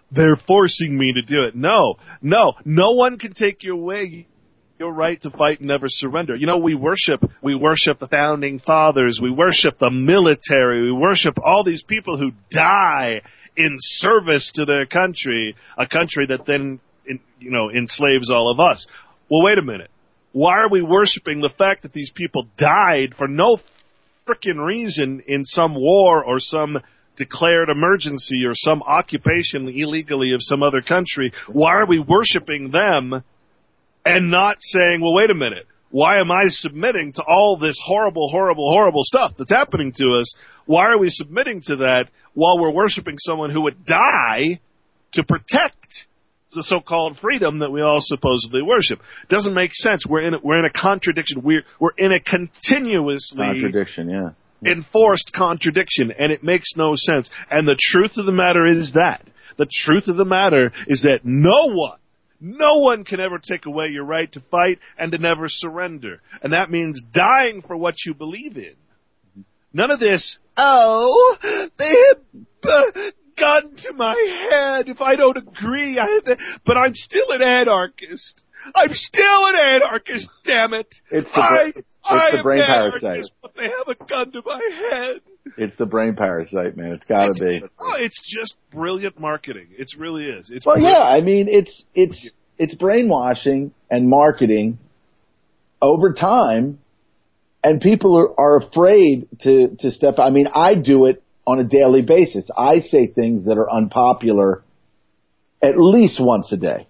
they're forcing me to do it. No, no, no one can take you away your right to fight and never surrender. You know, we worship, we worship the founding fathers, we worship the military, we worship all these people who die in service to their country, a country that then, you know, enslaves all of us. Well, wait a minute. Why are we worshiping the fact that these people died for no frickin' reason in some war or some declared emergency or some occupation illegally of some other country? Why are we worshiping them and not saying, well, wait a minute, why am I submitting to all this horrible, horrible, horrible stuff that's happening to us? Why are we submitting to that while we're worshiping someone who would die to protect the so-called freedom that we all supposedly worship? Doesn't make sense. We're in a, we're in a contradiction. We're we're in a continuously contradiction, yeah. enforced contradiction, and it makes no sense. And the truth of the matter is that the truth of the matter is that no one, no one can ever take away your right to fight and to never surrender, and that means dying for what you believe in. None of this. Oh, they have. Uh, gun to my head if I don't agree. I have to, but I'm still an anarchist. I'm still an anarchist, damn it. It's the, I, it's I the brain am parasite. Anarchist, but they have a gun to my head. It's the brain parasite, man. It's got to be. Oh, it's just brilliant marketing. It really is. It's well, brilliant. yeah. I mean, it's it's it's brainwashing and marketing over time, and people are, are afraid to to step. I mean, I do it on a daily basis. I say things that are unpopular at least once a day.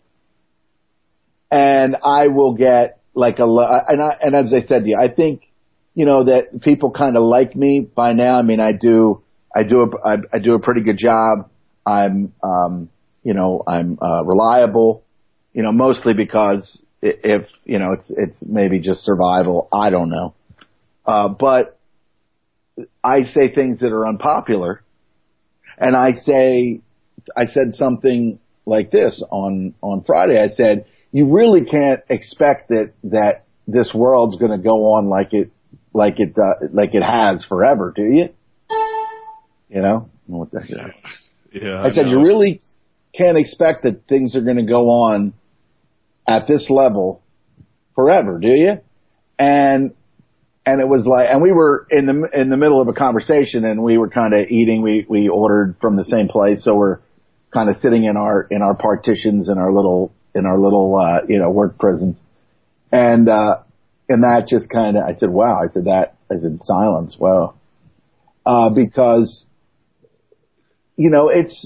And I will get like a, and I, and as I said to you, I think, you know, that people kind of like me by now. I mean, I do, I do, a, I, I do a pretty good job. I'm, um, you know, I'm, uh, reliable, you know, mostly because if, you know, it's, it's maybe just survival. I don't know. Uh, but, I say things that are unpopular, and I say, I said something like this on, on Friday. I said, you really can't expect that, that this world's going to go on like it, like it, uh, like it has forever, do you? You know? I don't know what that is. Yeah. I, I said, you really can't expect that things are going to go on at this level forever, do you? And, And it was like, and we were in the in the middle of a conversation, and we were kind of eating. We we ordered from the same place, so we're kind of sitting in our in our partitions in our little in our little uh, you know work prisons, and uh, and that just kind of I said, wow, I said that I said silence, wow, uh, because you know it's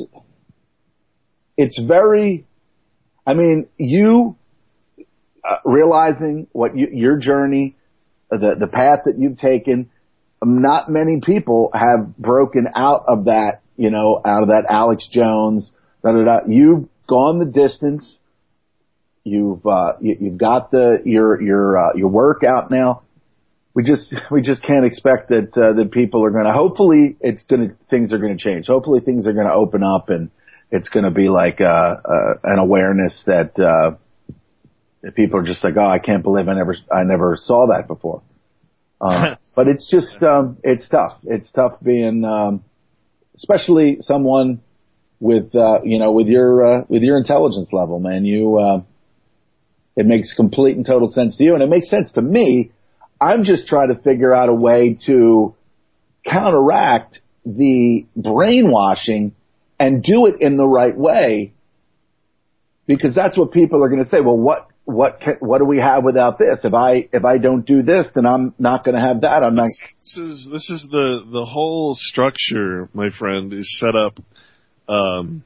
it's very, I mean you uh, realizing what you, your journey. The, the path that you've taken, not many people have broken out of that, you know, out of that Alex Jones, da, da, da. You've gone the distance. You've, uh, you, you've got the, your, your, uh, your work out now. We just, we just can't expect that, uh, that people are going to, hopefully it's going to, things are going to change. Hopefully things are going to open up, and it's going to be like, uh, uh, an awareness that, uh, people are just like, oh, I can't believe I never, I never saw that before. Um, but it's just, um, it's tough. It's tough being, um, especially someone with, uh, you know, with your, uh, with your intelligence level, man. You, uh, it makes complete and total sense to you, and it makes sense to me. I'm just trying to figure out a way to counteract the brainwashing and do it in the right way, because that's what people are going to say. Well, what, what, can, what do we have without this? If I, if I don't do this, then I'm not going to have that. I'm not. This is, this is the, the whole structure, my friend, is set up, um,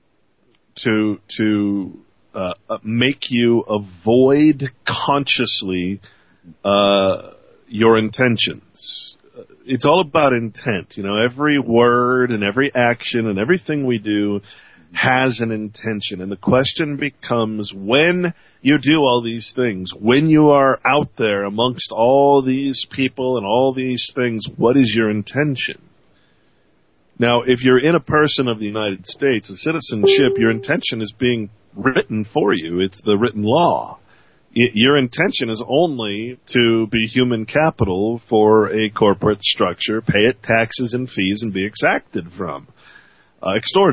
to, to, uh, make you avoid consciously, uh, your intentions. It's all about intent. You know, every word and every action and everything we do has an intention. And the question becomes, when you do all these things, when you are out there amongst all these people and all these things, what is your intention? Now, if you're in a person of the United States, a citizenship, your intention is being written for you. It's the written law. It, your intention is only to be human capital for a corporate structure, pay it taxes and fees, and be exacted from, uh, extorted.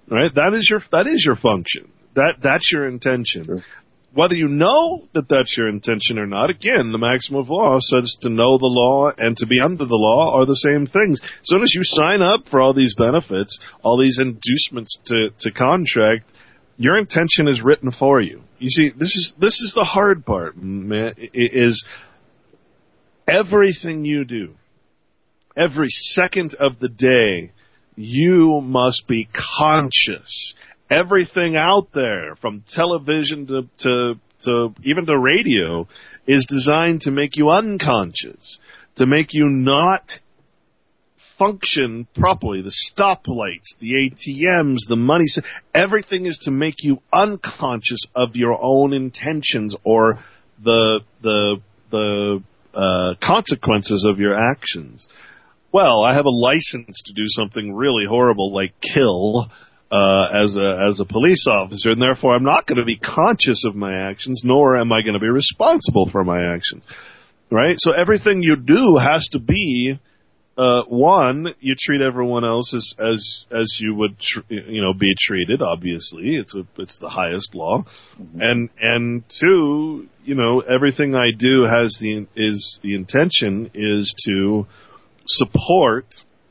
right? That is your that is your function. That that's your intention. Sure. Whether you know that that's your intention or not, again, the maxim of law says to know the law and to be under the law are the same things. As soon as you sign up for all these benefits, all these inducements to, to contract, your intention is written for you. You see, this is this is the hard part, man, is everything you do, every second of the day, you must be conscious. Everything out there, from television to, to, to even to radio, is designed to make you unconscious, to make you not function properly. The stoplights, the A T Ms, the money, everything is to make you unconscious of your own intentions or the the the uh, consequences of your actions. Well, I have a license to do something really horrible like kill uh, as a as a police officer, and therefore I'm not going to be conscious of my actions, nor am I going to be responsible for my actions. Right? So everything you do has to be Uh, one, you treat everyone else as as, as you would, tr- you know, be treated. Obviously, it's a it's the highest law, mm-hmm. and and two, you know, everything I do has the is the intention is to support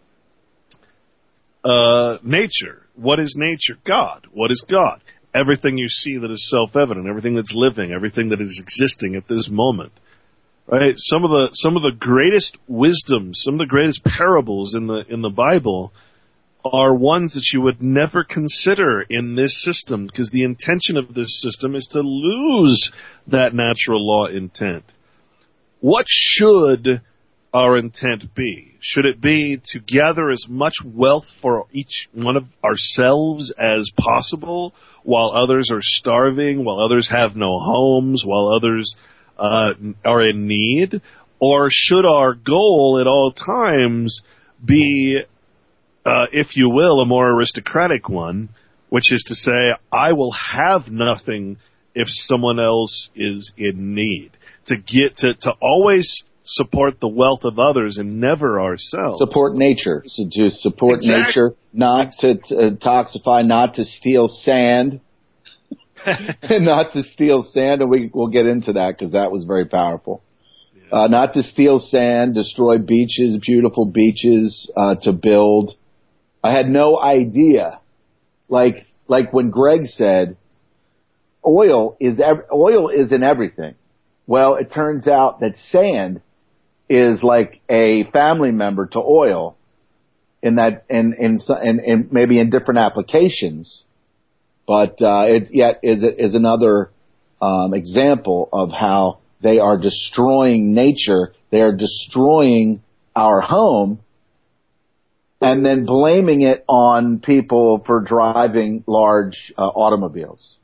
uh, nature. What is nature? God. What is God? Everything you see that is self-evident, everything that's living, everything that is existing at this moment. Right, some of the some of the greatest wisdoms, some of the greatest parables in the in the Bible are ones that you would never consider in this system, because the intention of this system is to lose that natural law intent. What should our intent be? Should it be to gather as much wealth for each one of ourselves as possible, while others are starving, while others have no homes, while others Uh, are in need? Or should our goal at all times be, uh, if you will, a more aristocratic one, which is to say, I will have nothing if someone else is in need. To get to, to always support the wealth of others and never ourselves. Support nature. So to support exactly. nature, not to uh, toxify, not to steal sand. Not to steal sand, and we, we'll get into that because that was very powerful. Yeah. Uh, not to steal sand, destroy beaches, beautiful beaches, uh, to build. I had no idea. Like, like when Greg said, oil is, ev- oil is in everything. Well, it turns out that sand is like a family member to oil in that, in, in, in, in maybe in different applications. But uh, it yet is is another um, example of how they are destroying nature. They are destroying our home, and then blaming it on people for driving large uh, automobiles.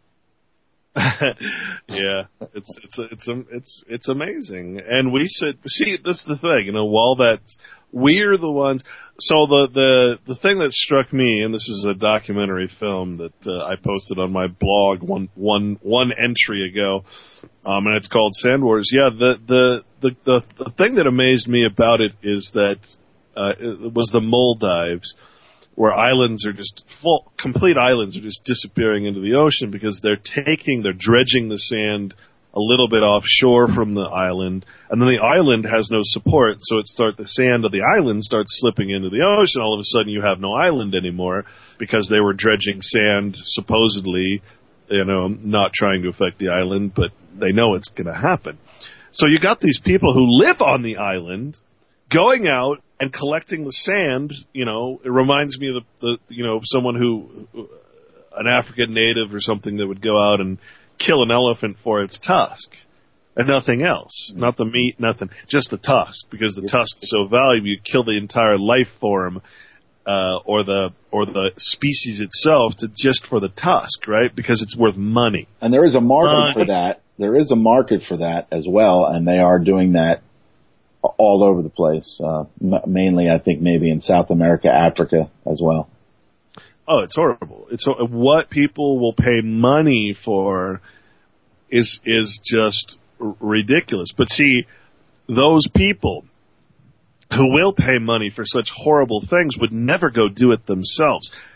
Yeah, it's it's it's it's it's amazing. And we said, see, this is the thing, you know, while that we're the ones. So the, the, the thing that struck me, and this is a documentary film that uh, I posted on my blog one, one, one entry ago, um, and it's called Sand Wars. Yeah, the, the, the, the, the thing that amazed me about it is that, uh, it was the Maldives, where islands are just full, complete islands are just disappearing into the ocean because they're taking, they're dredging the sand a little bit offshore from the island, and then the island has no support, so it start the sand of the island starts slipping into the ocean. All of a sudden, you have no island anymore because they were dredging sand, supposedly, you know, not trying to affect the island, but they know it's going to happen. So you got these people who live on the island going out and collecting the sand. You know, it reminds me of the, the you know, someone who, an African native or something that would go out and kill an elephant for its tusk and nothing else, not the meat, nothing, just the tusk, because the tusk is so valuable. You kill the entire life form, uh, or the or the species itself to just for the tusk, right? Because it's worth money. And there is a market uh, for that. There is a market for that as well, and they are doing that all over the place. Uh, m- mainly, I think maybe in South America, Africa as well. Oh, it's horrible. It's what people will pay money for is is just r- ridiculous. But see, those people who will pay money for such horrible things would never go do it themselves.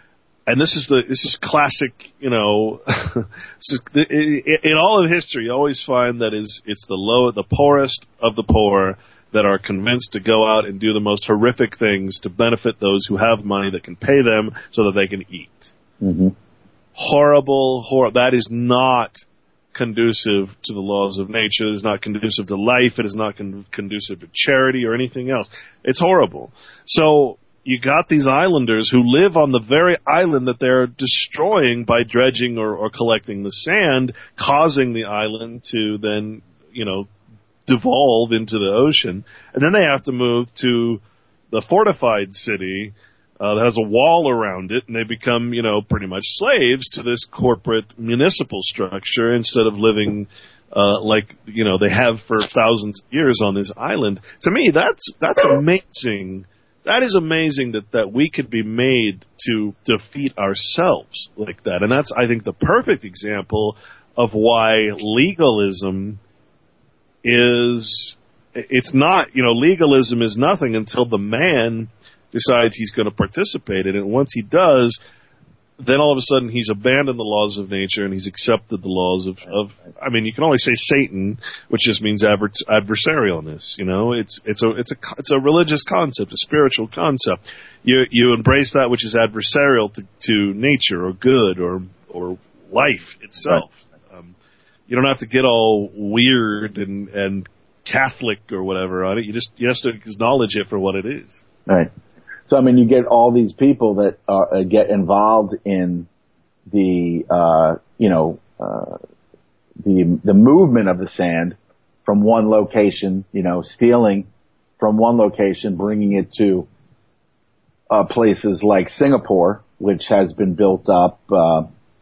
and this is the this is classic, you know, this is, in, in all of history, you always find that is it's the low, the poorest of the poor that are convinced to go out and do the most horrific things to benefit those who have money that can pay them so that they can eat. Mm-hmm. Horrible, hor- that is not conducive to the laws of nature. It is not conducive to life. It is not con- conducive to charity or anything else. It's horrible. So you got these islanders who live on the very island that they're destroying by dredging or, or collecting the sand, causing the island to then, you know, devolve into the ocean. And then they have to move to the fortified city uh, that has a wall around it, and they become, you know, pretty much slaves to this corporate municipal structure instead of living uh, like, you know, they have for thousands of years on this island. To me, that's that's amazing. That is amazing that, that we could be made to defeat ourselves like that. And that's, I think, the perfect example of why legalism is, it's not, you know, legalism is nothing until the man decides he's going to participate in it. And once he does, then all of a sudden he's abandoned the laws of nature and he's accepted the laws of, of I mean, you can only say Satan, which just means adver- adversarialness, you know, it's, it's a, it's a, it's a religious concept, a spiritual concept. You, you embrace that which is adversarial to, to nature or good or, or life itself. Right. Um, you don't have to get all weird and, and Catholic or whatever on it. You just, you have to acknowledge it for what it is. Right. So, I mean, you get all these people that uh, get involved in the, uh, you know, uh, the the movement of the sand from one location, you know, stealing from one location, bringing it to uh, places like Singapore, which has been built up. Uh,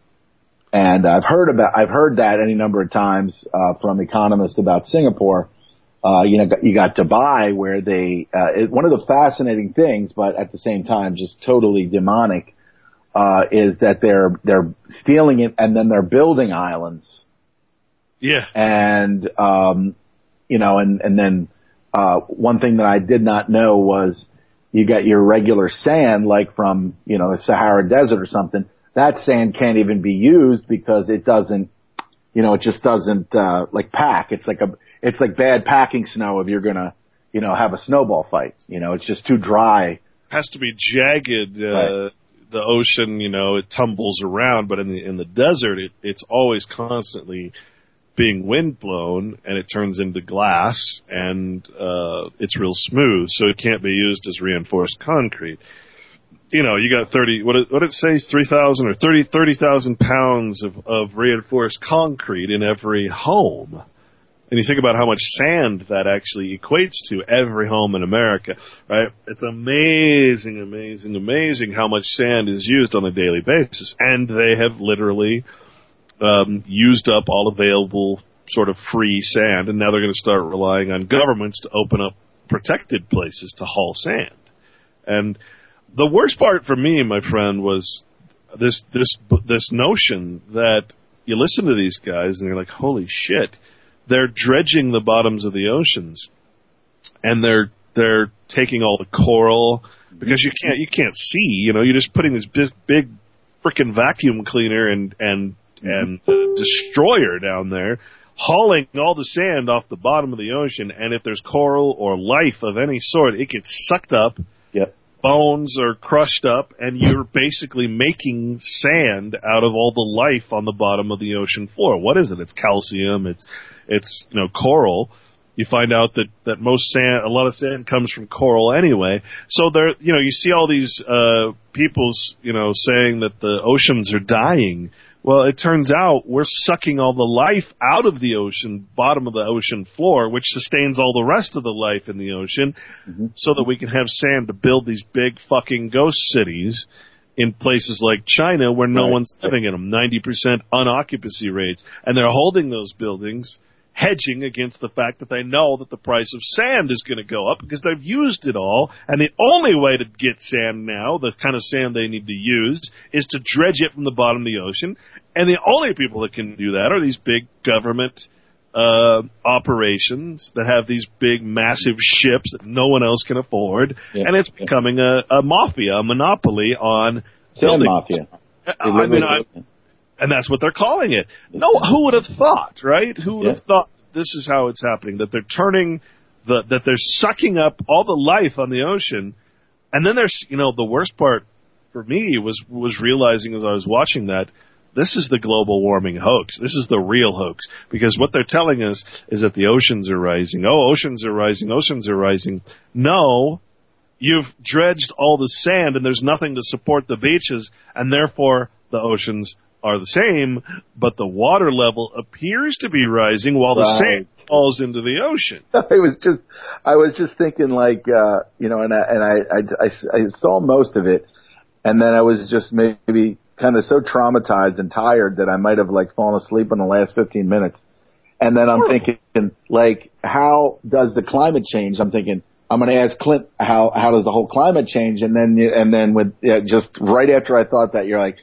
and I've heard about, I've heard that any number of times uh, from economists about Singapore. Uh, you know, you got Dubai where they, uh, it, one of the fascinating things, but at the same time just totally demonic, uh, is that they're, they're stealing it and then they're building islands. Yeah. And, um, you know, and, and then, uh, one thing that I did not know was you got your regular sand, like from, you know, the Sahara Desert or something. That sand can't even be used because it doesn't, you know, it just doesn't, uh, like pack. It's like a, It's like bad packing snow if you're gonna, you know, have a snowball fight. You know, it's just too dry. It has to be jagged. Uh, right. The ocean, you know, it tumbles around, but in the in the desert, it, it's always constantly being wind blown, and it turns into glass, and uh, it's real smooth, so it can't be used as reinforced concrete. You know, you got thirty. What did, what did it say? Three thousand or thirty thirty thousand pounds of of reinforced concrete in every home. And you think about how much sand that actually equates to every home in America, right? It's amazing, amazing, amazing how much sand is used on a daily basis. And they have literally um, used up all available sort of free sand, and now they're going to start relying on governments to open up protected places to haul sand. And the worst part for me, my friend, was this this this notion that you listen to these guys and you're like, holy shit. They're dredging the bottoms of the oceans, and they're they're taking all the coral because you can't you can't see. You know, you're just putting this big big freaking vacuum cleaner and and and uh, destroyer down there, hauling all the sand off the bottom of the ocean. And if there's coral or life of any sort, it gets sucked up. Yep. Bones are crushed up, and you're basically making sand out of all the life on the bottom of the ocean floor. What is it? It's calcium. It's It's, you know, coral. You find out that, that most sand, a lot of sand comes from coral anyway. So there, you know, you see all these, uh, people's, you know, saying that the oceans are dying. Well, it turns out we're sucking all the life out of the ocean, bottom of the ocean floor, which sustains all the rest of the life in the ocean, mm-hmm. so that we can have sand to build these big fucking ghost cities in places like China where no right. one's living in them, ninety percent unoccupancy rates. And they're holding those buildings, hedging against the fact that they know that the price of sand is going to go up because they've used it all. And the only way to get sand now, the kind of sand they need to use, is to dredge it from the bottom of the ocean. And the only people that can do that are these big government uh operations that have these big, massive ships that no one else can afford. Yeah. And it's becoming a, a mafia, a monopoly on Sand mafia. I, I mean, I, and that's what they're calling it. No, who would have thought, right? Who would yeah. have thought this is how it's happening? That they're turning the, that they're sucking up all the life on the ocean, and then there's, you know, the worst part for me was was realizing as I was watching that this is the global warming hoax. This is the real hoax, because what they're telling us is that the oceans are rising. Oh, oceans are rising. Oceans are rising. No. You've dredged all the sand, and there's nothing to support the beaches, and therefore the oceans are the same, but the water level appears to be rising while the right. sand falls into the ocean. I was just, I was just thinking, like, uh, you know, and I, and I, I, I, I saw most of it, and then I was just maybe kind of so traumatized and tired that I might have like fallen asleep in the last fifteen minutes, and then I'm thinking, like, how does the climate change? I'm thinking, I'm going to ask Clint how how does the whole climate change, and then you, and then with yeah, just right after I thought that, you're like,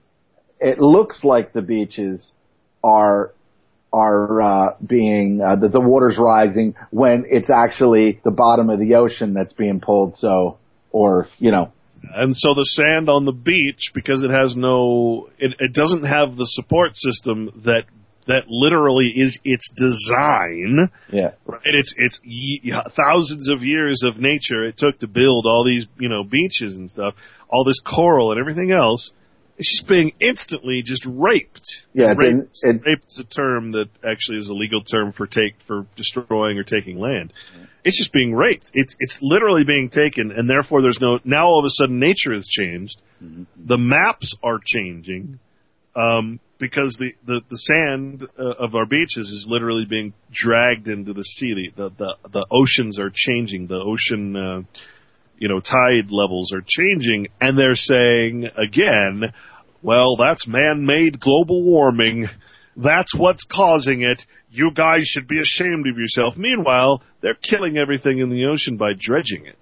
it looks like the beaches are are uh, being uh, that the water's rising when it's actually the bottom of the ocean that's being pulled. So, or you know, and so the sand on the beach, because it has no, it, it doesn't have the support system that. That literally is its design. Yeah. Right? It's it's y- thousands of years of nature it took to build all these, you know, beaches and stuff, all this coral and everything else. It's just being instantly just raped. Yeah. Rape, it, rape is a term that actually is a legal term for take for destroying or taking land. Yeah. It's just being raped. It's it's literally being taken, and therefore there's no. Now all of a sudden nature has changed. Mm-hmm. The maps are changing. Um, because the, the, the sand uh, of our beaches is literally being dragged into the sea. The, the, the oceans are changing. The ocean, uh, you know, tide levels are changing. And they're saying, again, well, that's man-made global warming. That's what's causing it. You guys should be ashamed of yourself. Meanwhile, they're killing everything in the ocean by dredging it.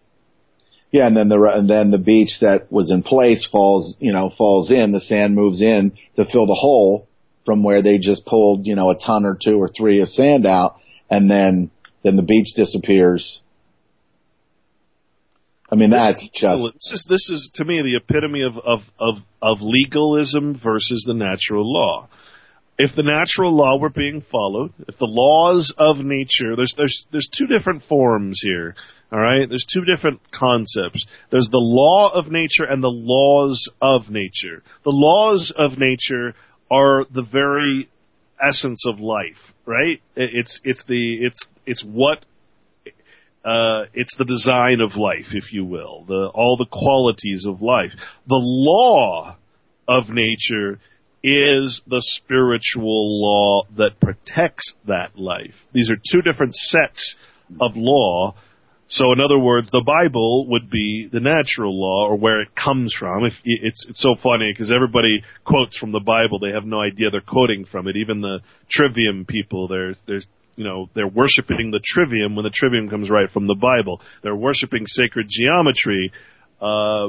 Yeah, and then the and then the beach that was in place falls, you know, falls in. The sand moves in to fill the hole from where they just pulled, you know, a ton or two or three of sand out, and then then the beach disappears. I mean, that's this is, just this is this is to me the epitome of of of of legalism versus the natural law. If the natural law were being followed, if the laws of nature, there's there's there's two different forms here. All right, there's two different concepts. There's the law of nature and the laws of nature. The laws of nature are the very essence of life, right? It's it's the it's it's what uh, it's the design of life, if you will, the all the qualities of life. The law of nature is the spiritual law that protects that life. These are two different sets of law. So, in other words, the Bible would be the natural law, or where it comes from. If it's it's so funny because everybody quotes from the Bible, they have no idea they're quoting from it. Even the trivium people, they're they're you know they're worshiping the trivium when the trivium comes right from the Bible. They're worshiping sacred geometry. Uh,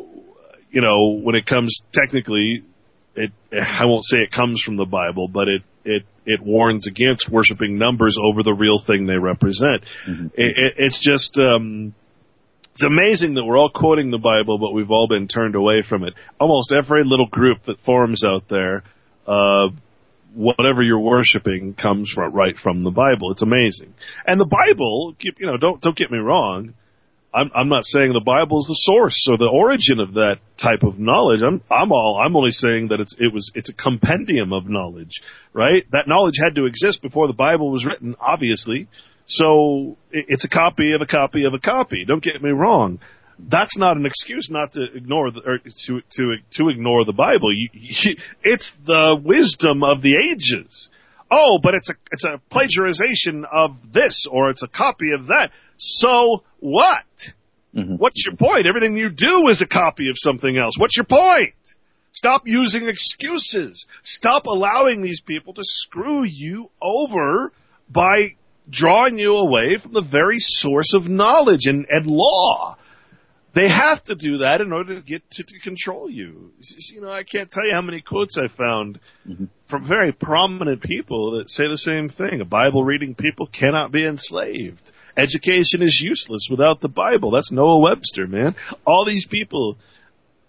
you know, when it comes technically, it I won't say it comes from the Bible, but it it. It warns against worshiping numbers over the real thing they represent. Mm-hmm. It, it, it's just, um, it's amazing that we're all quoting the Bible, but we've all been turned away from it. Almost every little group that forms out there, uh, whatever you're worshiping comes from, right from the Bible. It's amazing. And the Bible, you know, don't don't get me wrong. I'm, I'm not saying the Bible is the source or the origin of that type of knowledge. I'm, I'm all, I'm only saying that it's, it was, it's a compendium of knowledge, right? That knowledge had to exist before the Bible was written, obviously. So it, it's a copy of a copy of a copy. Don't get me wrong. That's not an excuse not to ignore the, or to, to, to ignore the Bible. You, you, it's the wisdom of the ages. Oh, but it's a, it's a plagiarization of this, or it's a copy of that. So what? Mm-hmm. What's your point? Everything you do is a copy of something else. What's your point? Stop using excuses. Stop allowing these people to screw you over by drawing you away from the very source of knowledge and, and law. They have to do that in order to get to, to control you. You know, I can't tell you how many quotes I found mm-hmm. from very prominent people that say the same thing. A Bible-reading people cannot be enslaved. Education is useless without the Bible. That's Noah Webster, man. All these people,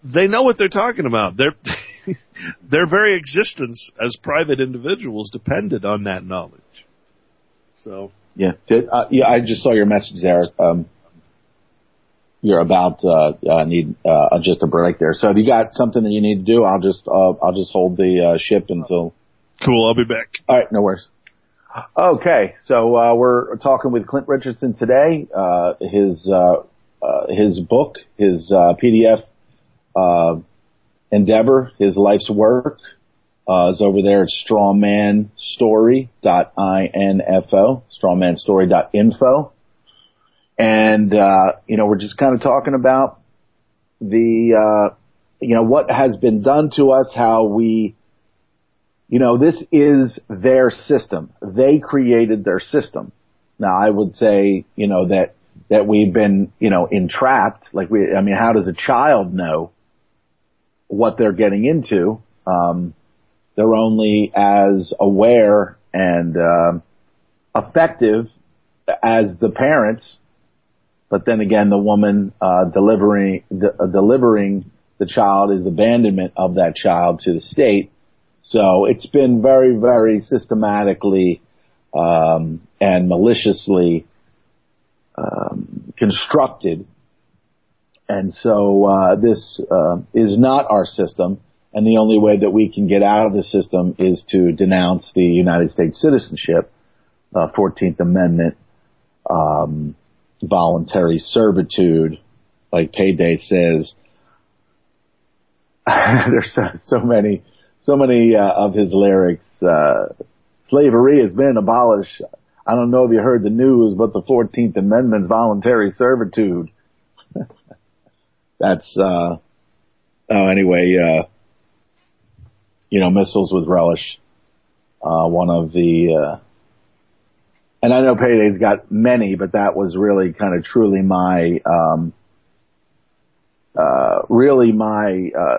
they know what they're talking about. Their their very existence as private individuals depended on that knowledge. So yeah, did, uh, yeah. I just saw your message there. Um, you're about uh, uh, need uh, just a break there. So if you got something that you need to do, I'll just uh, I'll just hold the uh, ship until. Cool. I'll be back. All right. No worries. Okay. So uh, we're talking with Clint Richardson today. Uh, his uh, uh, his book, his uh, P D F. Uh, endeavor, his life's work, uh, is over there at strongman story dot info, strongman story dot info. And, uh, you know, we're just kind of talking about the, uh, you know, what has been done to us, how we, you know, this is their system. They created their system. Now, I would say, you know, that, that we've been, you know, entrapped. Like we, I mean, how does a child know what they're getting into? Um, they're only as aware and uh, effective as the parents. But then again, the woman uh, delivering de- uh, delivering the child is abandonment of that child to the state. So it's been very, very systematically um, and maliciously um, constructed. And so uh, this uh, is not our system, and the only way that we can get out of the system is to denounce the United States citizenship, uh, fourteenth Amendment, um, voluntary servitude, like Payday says. There's so, so many, so many uh, of his lyrics. Uh, slavery has been abolished. I don't know if you heard the news, but the fourteenth Amendment, voluntary servitude. That's, uh, oh, anyway, uh, you know, Missiles with Relish, uh, one of the, uh, and I know Payday's got many, but that was really kind of truly my, um, uh, really my, uh,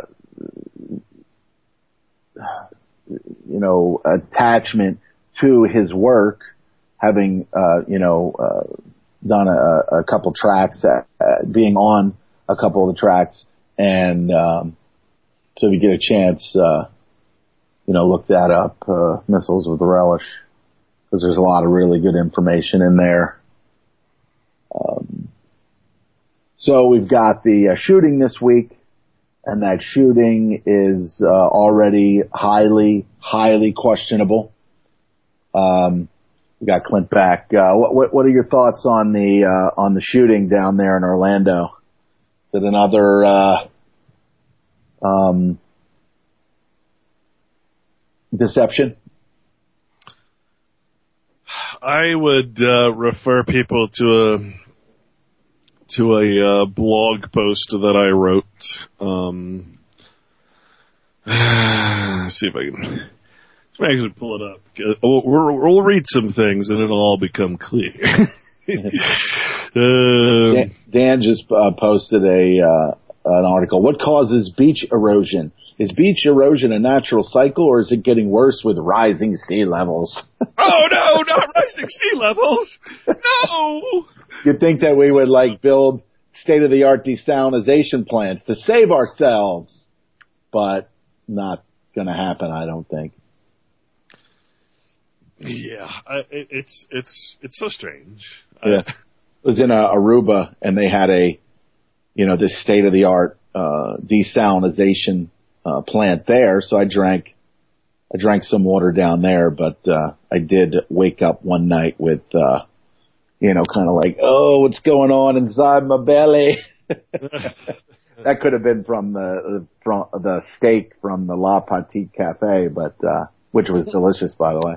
you know, attachment to his work, having, uh, you know, uh, done a, a couple tracks, uh, being on a couple of the tracks, and um, so if you get a chance, uh, you know, look that up, uh, Missiles with Relish, because there's a lot of really good information in there. Um, so we've got the uh, shooting this week, and that shooting is uh, already highly, highly questionable. Um, we got Clint back. Uh, what, what, what are your thoughts on the uh, on the shooting down there in Orlando? Is it another uh, um, deception? I would uh, refer people to a to a uh, blog post that I wrote. Um, let's see if I can. Let's actually pull it up. We'll, we'll read some things and it'll all become clear. um, Dan, Dan just uh, posted a uh, an article. What causes beach erosion? Is beach erosion a natural cycle, or is it getting worse with rising sea levels? Oh no, not rising sea levels! No. You'd think that we would like build state-of-the-art desalination plants to save ourselves, but not going to happen, I don't think. Yeah, I, it, it's it's it's so strange. Yeah, I was in uh, Aruba, and they had a, you know, this state-of-the-art uh, desalination uh, plant there. So I drank, I drank some water down there, but uh, I did wake up one night with, uh, you know, kind of like, oh, what's going on inside my belly? That could have been from the from the steak from the La Petite Cafe, but uh, which was delicious, by the way.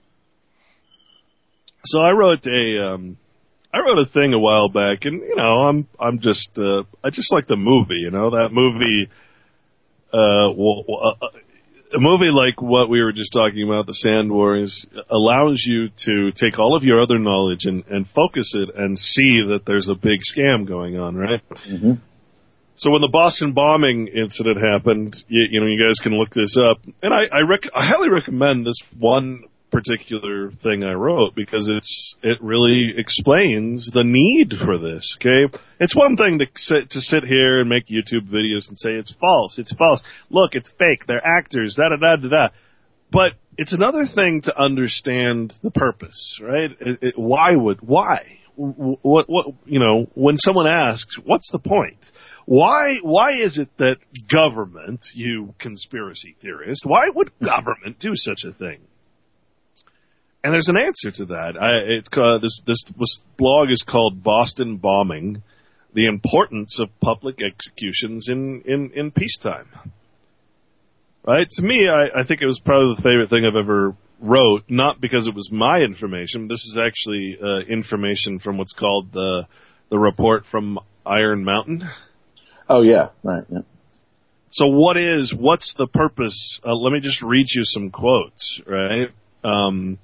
So I wrote a, um, I wrote a thing a while back, and you know, I'm, I'm just, uh, I just like the movie, you know, that movie, uh, well, uh, a movie like what we were just talking about, The Sand Wars, allows you to take all of your other knowledge and, and focus it and see that there's a big scam going on, right? Mm-hmm. So when the Boston bombing incident happened, you, you know, you guys can look this up, and I, I, rec- I highly recommend this one particular thing I wrote because it's it really explains the need for this. Okay, it's one thing to sit, to sit here and make YouTube videos and say it's false, it's false. Look, it's fake. They're actors. Da da da da da. But it's another thing to understand the purpose, right? It, it, why would why? What what you know? When someone asks, what's the point? Why why is it that government, you conspiracy theorist, why would government do such a thing? And there's an answer to that. I, it's uh, this, this this blog is called Boston Bombing: The Importance of Public Executions in, in, in Peacetime. Right? To me, I, I think it was probably the favorite thing I've ever wrote, not because it was my information. This is actually uh, information from what's called the the report from Iron Mountain. Oh, yeah. Right. Yeah. So what is, what's the purpose? Uh, let me just read you some quotes, right? Um,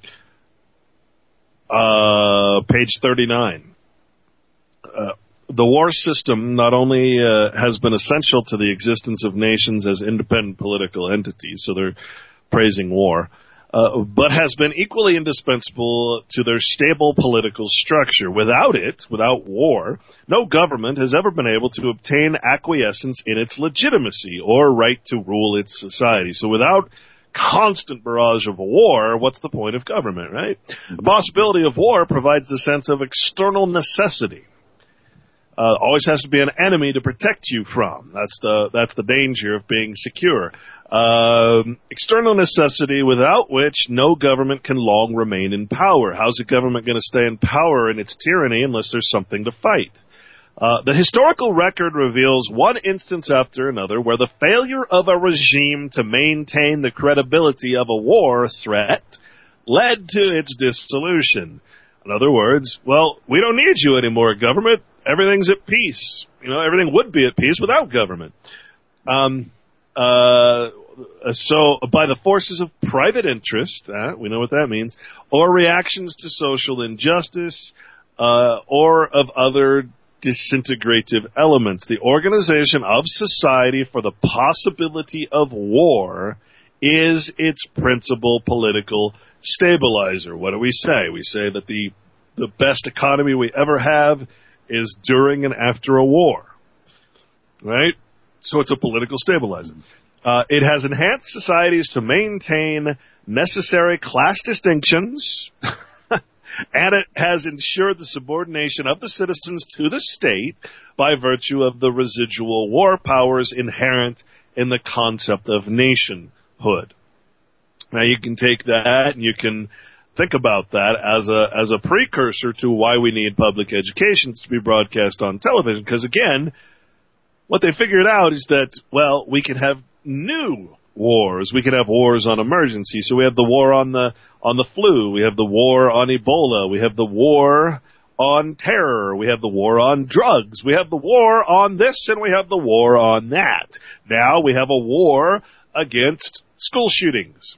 uh, page thirty-nine. Uh, the war system not only uh, has been essential to the existence of nations as independent political entities, so they're praising war, Uh, but has been equally indispensable to their stable political structure. Without it, without war, no government has ever been able to obtain acquiescence in its legitimacy or right to rule its society. So without constant barrage of war, what's the point of government, right? The possibility of war provides the sense of external necessity. Uh, always has to be an enemy to protect you from. That's the that's the danger of being secure. Um, external necessity without which no government can long remain in power. How's a government going to stay in power in its tyranny unless there's something to fight? Uh, the historical record reveals one instance after another where the failure of a regime to maintain the credibility of a war threat led to its dissolution. In other words, well, we don't need you anymore, government. Everything's at peace. You know, everything would be at peace without government. Um, uh, so by the forces of private interest, uh, we know what that means, or reactions to social injustice, uh, or of other disintegrative elements. The organization of society for the possibility of war is its principal political stabilizer. What do we say? We say that the the best economy we ever have is during and after a war, right? So it's a political stabilizer. Uh, it has enhanced societies to maintain necessary class distinctions, and it has ensured the subordination of the citizens to the state by virtue of the residual war powers inherent in the concept of nationhood. Now you can take that and you can think about that as a as a precursor to why we need public educations to be broadcast on television. Because again, what they figured out is that, well, we can have new wars. We can have wars on emergency. So we have the war on the on the flu. We have the war on Ebola. We have the war on terror. We have the war on drugs. We have the war on this, and we have the war on that. Now we have a war against school shootings.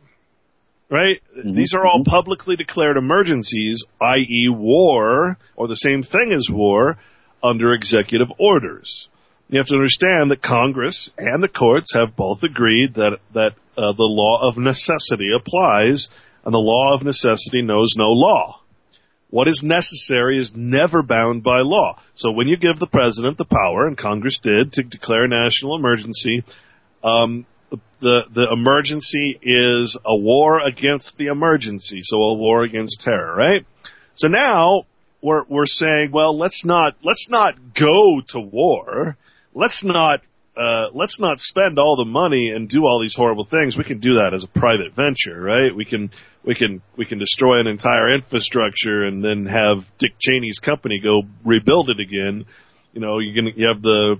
Right? Mm-hmm. These are all publicly declared emergencies, that is war, or the same thing as war, under executive orders. You have to understand that Congress and the courts have both agreed that that uh, the law of necessity applies, and the law of necessity knows no law. What is necessary is never bound by law. So when you give the president the power, and Congress did, to declare a national emergency, um, the the emergency is a war against the emergency, so a war against terror, right? So now we're we're saying, well, let's not let's not go to war. Let's not uh, let's not spend all the money and do all these horrible things. We can do that as a private venture, right? We can we can we can destroy an entire infrastructure and then have Dick Cheney's company go rebuild it again. You know, you can you have the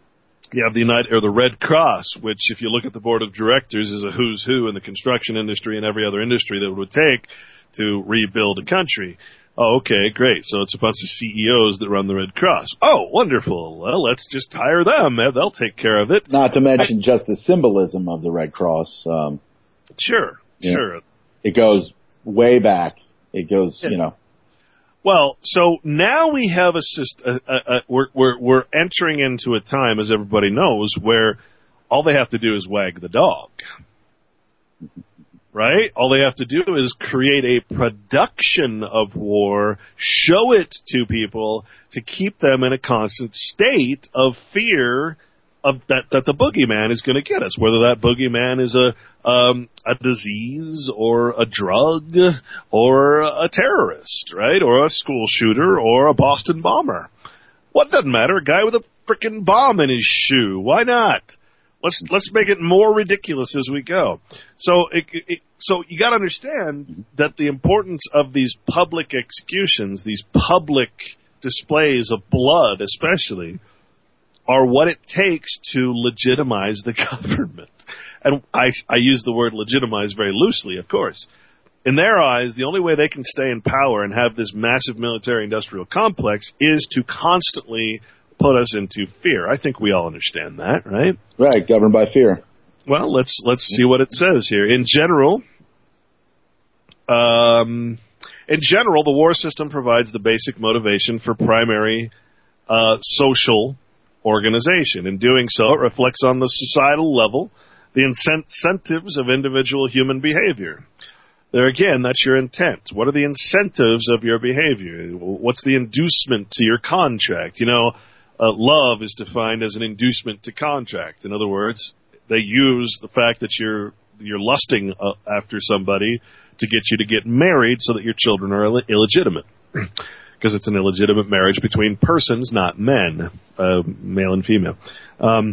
You have the United or the Red Cross, which, if you look at the board of directors, is a who's who in the construction industry and every other industry that it would take to rebuild a country. Oh, okay, great. So it's a bunch of C E Os that run the Red Cross. Oh, wonderful. Well, let's just hire them. They'll take care of it. Not to mention just the symbolism of the Red Cross. Um, sure, sure. Know, it goes way back. It goes, yeah. you know. Well, so now we have a system. Uh, uh, we're, we're we're entering into a time, as everybody knows, where all they have to do is wag the dog. right? All they have to do is create a production of war, show it to people to keep them in a constant state of fear of that, that the boogeyman is going to get us, whether that boogeyman is a um, a disease or a drug or a terrorist, right? Or a school shooter or a Boston bomber. What doesn't matter? A guy with a frickin' bomb in his shoe. Why not? Let's let's make it more ridiculous as we go. So it, it, so you got to understand that the importance of these public executions, these public displays of blood, especially, are what it takes to legitimize the government. And I, I use the word legitimize very loosely, of course. In their eyes, the only way they can stay in power and have this massive military-industrial complex is to constantly put us into fear. I think we all understand that, right? Right, governed by fear. Well, let's let's see what it says here. In general, um, in general, the war system provides the basic motivation for primary uh, social organization. In doing so, it reflects on the societal level the incentives of individual human behavior. There again, that's your intent. What are the incentives of your behavior? What's the inducement to your contract? You know, uh, love is defined as an inducement to contract. In other words, they use the fact that you're you're lusting uh, after somebody to get you to get married so that your children are Ill- illegitimate. Because it's an illegitimate marriage between persons, not men, uh, male and female. Um,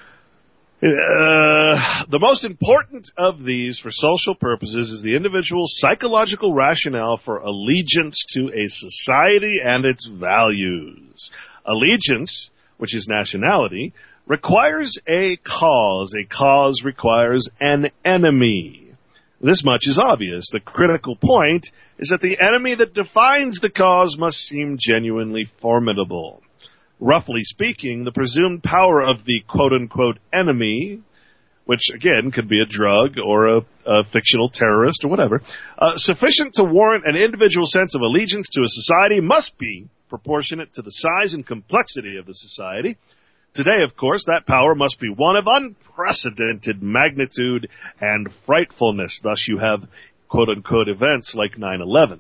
uh, the most important of these for social purposes is the individual's psychological rationale for allegiance to a society and its values. Allegiance, which is nationality, requires a cause. A cause requires an enemy. This much is obvious. The critical point is that the enemy that defines the cause must seem genuinely formidable. Roughly speaking, the presumed power of the quote-unquote enemy, which again could be a drug or a, a fictional terrorist or whatever, uh, sufficient to warrant an individual sense of allegiance to a society must be proportionate to the size and complexity of the society. Today, of course, that power must be one of unprecedented magnitude and frightfulness. Thus, you have quote-unquote events like nine eleven.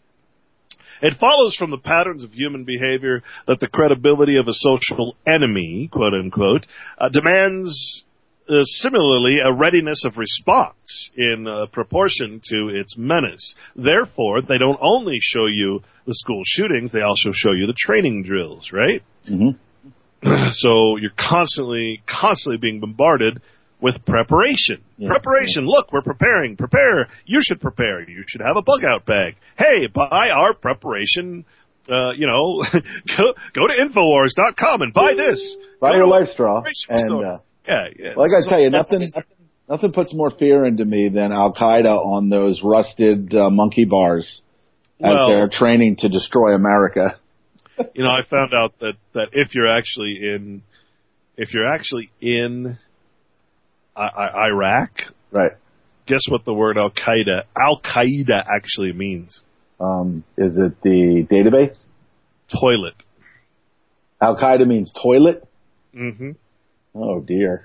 It follows from the patterns of human behavior that the credibility of a social enemy, quote-unquote, uh, demands uh, similarly a readiness of response in uh, proportion to its menace. Therefore, they don't only show you the school shootings, they also show you the training drills, right? Mm-hmm. So you're constantly, constantly being bombarded with preparation. Yeah. Preparation. Yeah. Look, we're preparing. Prepare. You should prepare. You should have a bug-out bag. Hey, buy our preparation. Uh, you know, go, go to Infowars dot com and buy this. Buy go your life straw. And uh, yeah, yeah. Well, I got to so, tell you, nothing, nothing puts more fear into me than Al Qaeda on those rusted uh, monkey bars as well, they're training to destroy America. You know, I found out that, that if you're actually in, if you're actually in I, I, Iraq, right? Guess what the word Al Qaeda Al Qaeda actually means? Um, is it the database? Toilet. Al Qaeda means toilet. Mm-hmm. Oh dear.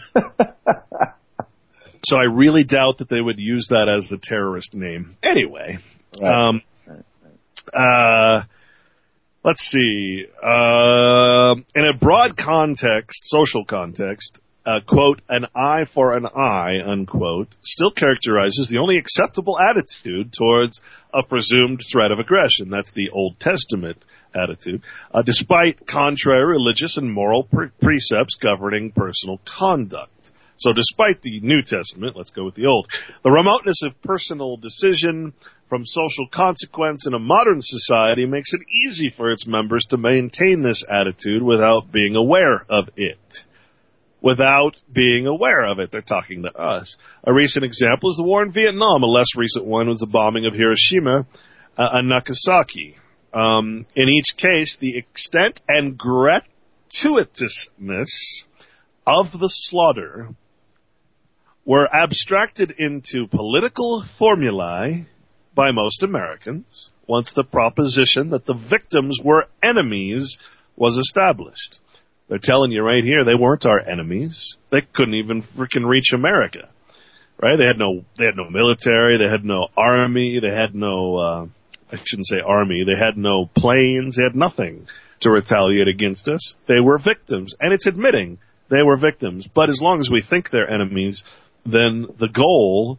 So I really doubt that they would use that as the terrorist name. Anyway, right. um, right, right. uh. Let's see. Uh, in a broad context, social context, uh, quote, an eye for an eye, unquote, still characterizes the only acceptable attitude towards a presumed threat of aggression. That's the Old Testament attitude, uh, despite contrary religious and moral pre- precepts governing personal conduct. So despite the New Testament, let's go with the Old, the remoteness of personal decision from social consequence in a modern society makes it easy for its members to maintain this attitude without being aware of it. Without being aware of it. They're talking to us. A recent example is the war in Vietnam. A less recent one was the bombing of Hiroshima uh, and Nagasaki. Um, in each case, the extent and gratuitousness of the slaughter were abstracted into political formulae by most Americans once the proposition that the victims were enemies was established. They're telling you right here they weren't our enemies. They couldn't even freaking reach America. right? They had no, they had no military, they had no army, they had no, uh, I shouldn't say army, they had no planes, they had nothing to retaliate against us. They were victims, and it's admitting they were victims. But as long as we think they're enemies, then the goal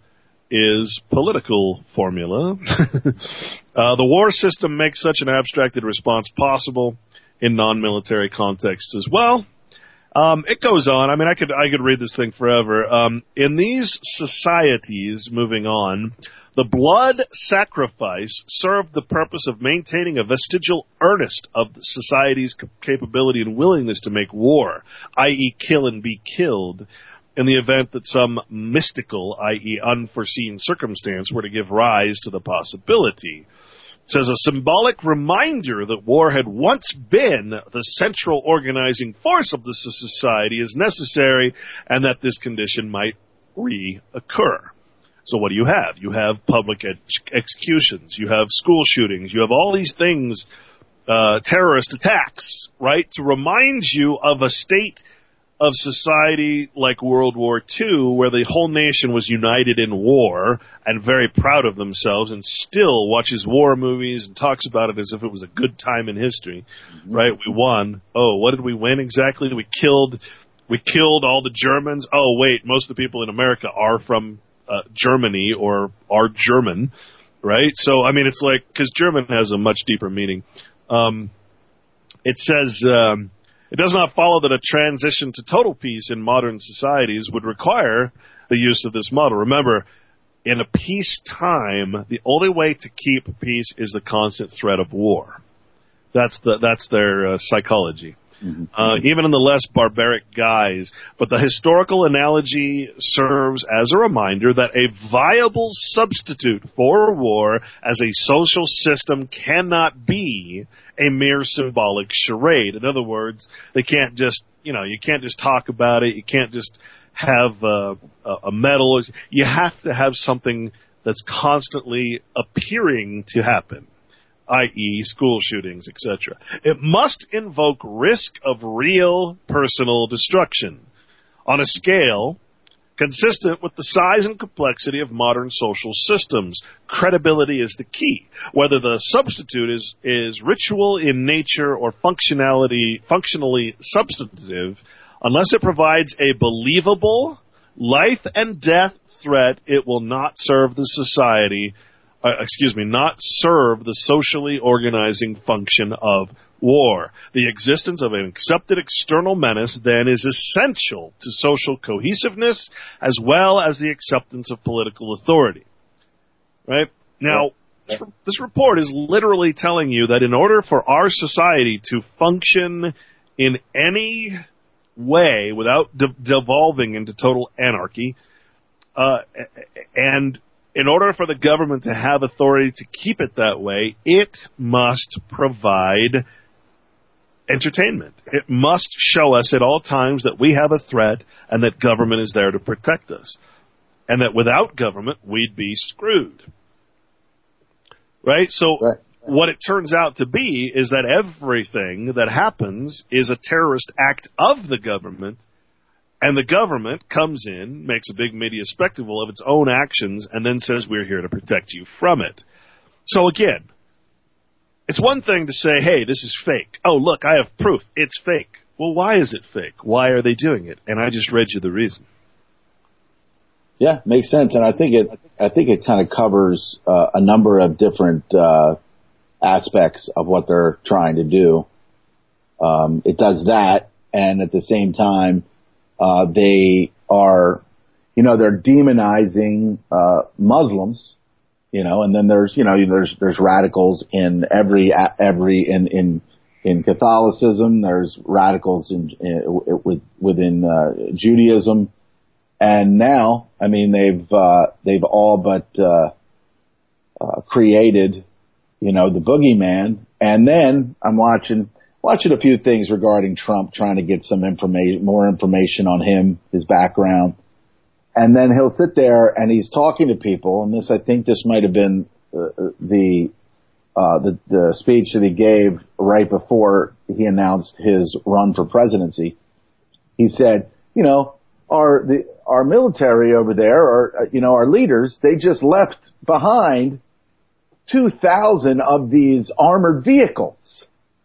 is political formula. uh, the war system makes such an abstracted response possible in non-military contexts as well. Um, it goes on. I mean, I could I could read this thing forever. Um, in these societies, moving on, the blood sacrifice served the purpose of maintaining a vestigial earnest of society's capability and willingness to make war, that is kill and be killed, in the event that some mystical, that is unforeseen circumstance were to give rise to the possibility. It says a symbolic reminder that war had once been the central organizing force of the society is necessary, and that this condition might reoccur. So what do you have? You have public ex- executions, you have school shootings, you have all these things, uh, terrorist attacks, right, to remind you of a state of society like World War Two, where the whole nation was united in war and very proud of themselves, and still watches war movies and talks about it as if it was a good time in history, mm-hmm. right? We won. Oh, what did we win exactly? We killed, we killed all the Germans. Oh, wait, most of the people in America are from uh, Germany or are German, right? So, I mean, it's like, because German has a much deeper meaning. Um, it says, um, it does not follow that a transition to total peace in modern societies would require the use of this model. Remember, in a peacetime, the only way to keep peace is the constant threat of war. That's the that's their uh, psychology. Mm-hmm. Uh, even in the less barbaric guise. But the historical analogy serves as a reminder that a viable substitute for war as a social system cannot be a mere symbolic charade. In other words, they can't just, you know, you can't just talk about it. You can't just have uh, a medal. You have to have something that's constantly appearing to happen, that is school shootings, et cetera. It must invoke risk of real personal destruction on a scale consistent with the size and complexity of modern social systems. Credibility is the key. Whether the substitute is, is ritual in nature or functionality, functionally substantive, unless it provides a believable life and death threat, it will not serve the society Uh, excuse me, not serve the socially organizing function of war. The existence of an accepted external menace, then, is essential to social cohesiveness as well as the acceptance of political authority. Right? Now, this, this report is literally telling you that in order for our society to function in any way without de- devolving into total anarchy, uh, and in order for the government to have authority to keep it that way, it must provide entertainment. It must show us at all times that we have a threat and that government is there to protect us. And that without government, we'd be screwed. Right? So right. What it turns out to be is that everything that happens is a terrorist act of the government. And the government comes in, makes a big media spectacle of its own actions, and then says, we're here to protect you from it. So again, it's one thing to say, hey, this is fake. Oh, look, I have proof. It's fake. Well, why is it fake? Why are they doing it? And I just read you the reason. Yeah, makes sense. And I think it, I think it kind of covers uh, a number of different uh, aspects of what they're trying to do. Um, it does that, and at the same time, Uh, they are, you know, they're demonizing, uh, Muslims, you know, and then there's, you know, there's, there's radicals in every, every, in, in, in Catholicism, there's radicals in, in with, within, uh, Judaism. And now, I mean, they've, uh, they've all but, uh, uh, created, you know, the boogeyman. And then I'm watching, Watching a few things regarding Trump, trying to get some information, more information on him, his background. And then he'll sit there and he's talking to people. And this, I think this might have been uh, the, uh, the, the speech that he gave right before he announced his run for presidency. He said, you know, our the our military over there, or you know, our leaders, they just left behind two thousand of these armored vehicles.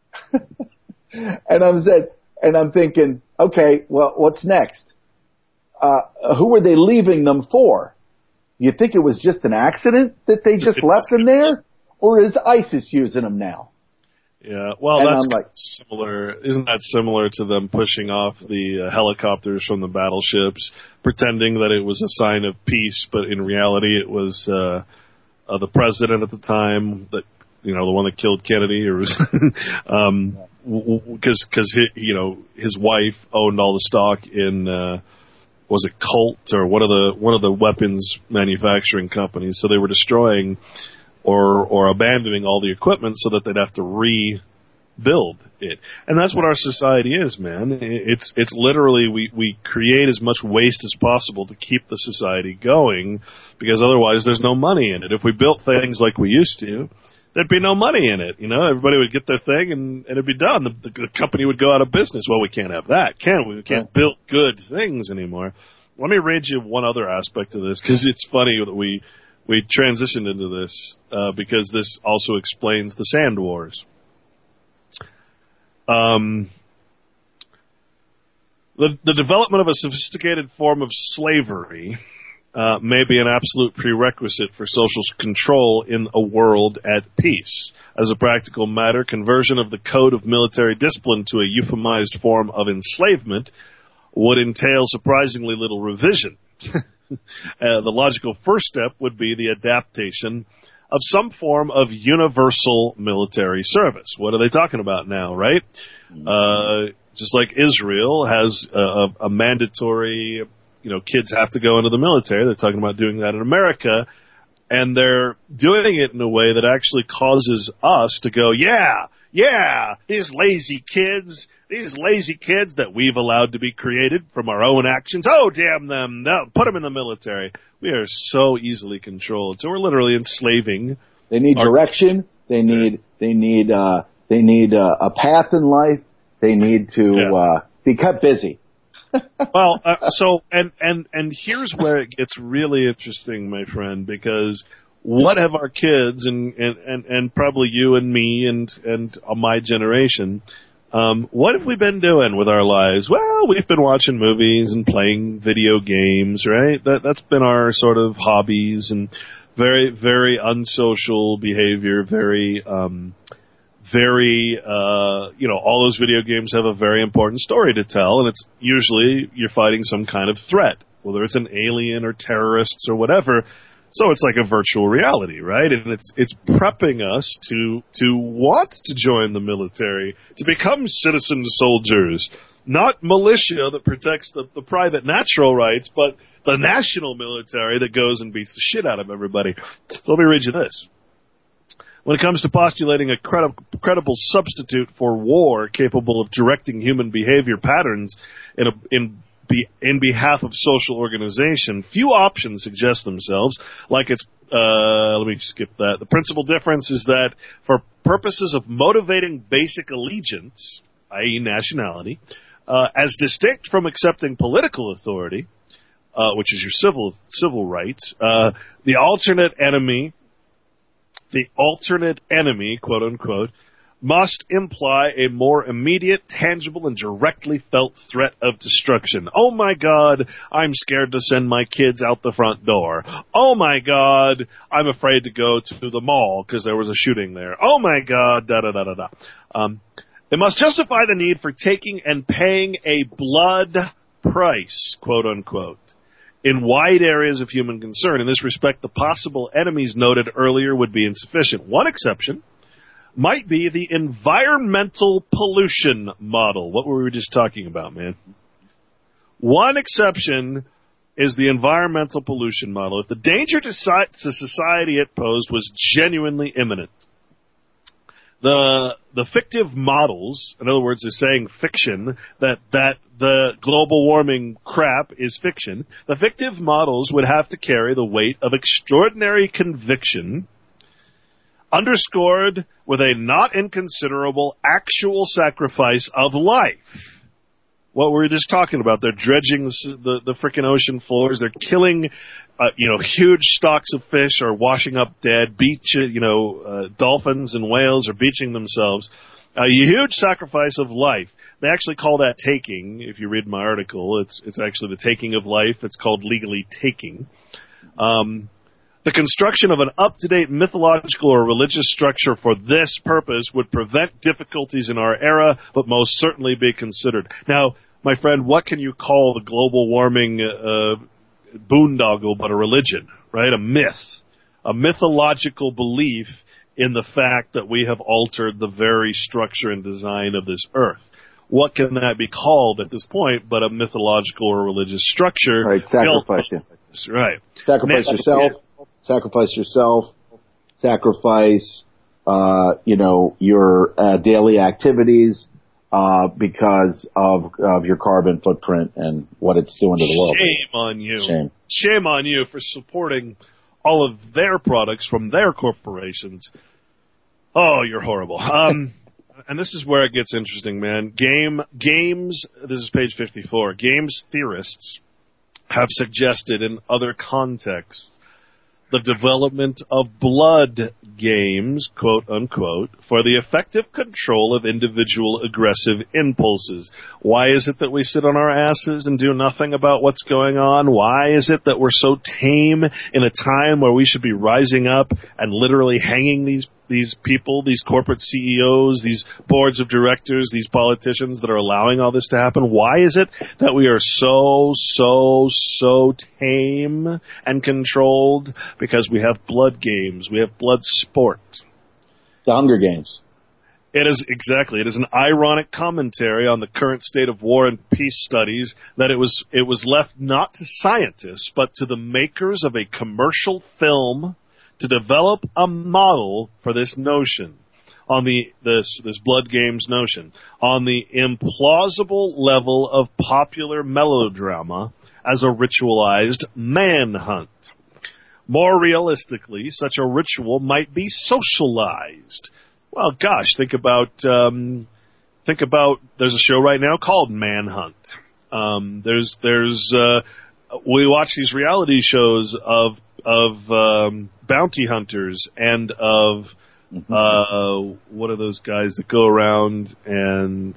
and I'm said, and I'm thinking, okay, well, what's next? Uh, who were they leaving them for? You think it was just an accident that they just left them there, or is ISIS using them now? Yeah, well, and that's like, similar. Isn't that similar to them pushing off the uh, helicopters from the battleships, pretending that it was a sign of peace, but in reality it was uh, uh, the president at the time, that you know, the one that killed Kennedy, or was um, because because you know his wife owned all the stock in uh, was it Colt or one of the one of the weapons manufacturing companies, so they were destroying or or abandoning all the equipment so that they'd have to rebuild it. And that's what our society is, man. It's it's literally we, we create as much waste as possible to keep the society going, because otherwise there's no money in it. If we built things like we used to, there'd be no money in it. You know, everybody would get their thing and, and it'd be done. The, the company would go out of business. Well, we can't have that, can we? We can't build good things anymore. Let me read you one other aspect of this, because it's funny that we We transitioned into this uh, because this also explains the Sand Wars. Um, the, the development of a sophisticated form of slavery uh, may be an absolute prerequisite for social control in a world at peace. As a practical matter, conversion of the code of military discipline to a euphemized form of enslavement would entail surprisingly little revision. Uh, the logical first step would be the adaptation of some form of universal military service. What are they talking about now, right? Uh, just like Israel has a, a mandatory, you know, kids have to go into the military. They're talking about doing that in America, and they're doing it in a way that actually causes us to go, yeah, yeah, these lazy kids, these lazy kids that we've allowed to be created from our own actions. Oh, damn them. No, put them in the military. We are so easily controlled. So we're literally enslaving. They need our direction. They need, they need, uh, they need uh, a path in life. They need to yeah. uh, be kept busy. well, uh, so, and, and, and here's where it gets really interesting, my friend, because what have our kids and, and, and, and probably you and me and, and my generation, um, what have we been doing with our lives? Well, we've been watching movies and playing video games, right? That, that's been our sort of hobbies, and very, very unsocial behavior, very, um, very, uh, you know, all those video games have a very important story to tell, and it's usually you're fighting some kind of threat, whether it's an alien or terrorists or whatever. So it's like a virtual reality, right? And it's it's prepping us to to want to join the military, to become citizen soldiers, not militia that protects the, the private natural rights, but the national military that goes and beats the shit out of everybody. So let me read you this. When it comes to postulating a credi- credible substitute for war capable of directing human behavior patterns in a, in Be, in behalf of social organization, few options suggest themselves, like it's, uh, let me skip that. The principal difference is that for purposes of motivating basic allegiance, that is nationality, uh, as distinct from accepting political authority, uh, which is your civil, civil rights, uh, the alternate enemy, the alternate enemy, quote unquote, must imply a more immediate, tangible, and directly felt threat of destruction. Oh my God, I'm scared to send my kids out the front door. Oh my God, I'm afraid to go to the mall because there was a shooting there. Oh my God, da da da da da. Um, they must justify the need for taking and paying a blood price, quote unquote, in wide areas of human concern. In this respect, the possible enemies noted earlier would be insufficient. One exception might be the environmental pollution model. What were we just talking about, man? One exception is the environmental pollution model. If the danger to society it posed was genuinely imminent, the the fictive models, in other words, they're saying fiction, that, that the global warming crap is fiction, the fictive models would have to carry the weight of extraordinary conviction, underscored with a not inconsiderable actual sacrifice of life. what we were just talking about. They're dredging the the, the frickin' ocean floors. They're killing, uh, you know, huge stocks of fish are washing up dead. Beach, you know, uh, dolphins and whales are beaching themselves. A huge sacrifice of life. They actually call that taking. If you read my article, it's it's actually the taking of life. It's called legally taking. Um, the construction of an up-to-date mythological or religious structure for this purpose would prevent difficulties in our era, but most certainly be considered. Now, my friend, what can you call the global warming uh, boondoggle but a religion, right? A myth, a mythological belief in the fact that we have altered the very structure and design of this earth. What can that be called at this point but a mythological or religious structure? Right, sacrifice you. Right. Sacrifice now, yourself, yeah. sacrifice yourself, sacrifice, uh, you know, your uh, daily activities uh, because of of your carbon footprint and what it's doing to the world. Shame on you. Shame. Shame on you for supporting all of their products from their corporations. Oh, you're horrible. Um, and this is where it gets interesting, man. Game games. This is page fifty-four. Games theorists have suggested in other contexts the development of blood games, quote unquote, for the effective control of individual aggressive impulses. Why is it that we sit on our asses and do nothing about what's going on? Why is it that we're so tame in a time where we should be rising up and literally hanging these these people, these corporate C E Os, these boards of directors, these politicians that are allowing all this to happen? Why is it that we are so, so, so tame and controlled? Because we have blood games. We have blood sport. The Hunger Games. It is, exactly. It is an ironic commentary on the current state of war and peace studies that it was, it was left not to scientists, but to the makers of a commercial film to develop a model for this notion, on the this this blood games notion, on the implausible level of popular melodrama as a ritualized manhunt. More realistically, such a ritual might be socialized. Well, gosh, think about um, think about. There's a show right now called Manhunt. Um, there's there's uh, we watch these reality shows of of um, bounty hunters and of mm-hmm. uh, what are those guys that go around and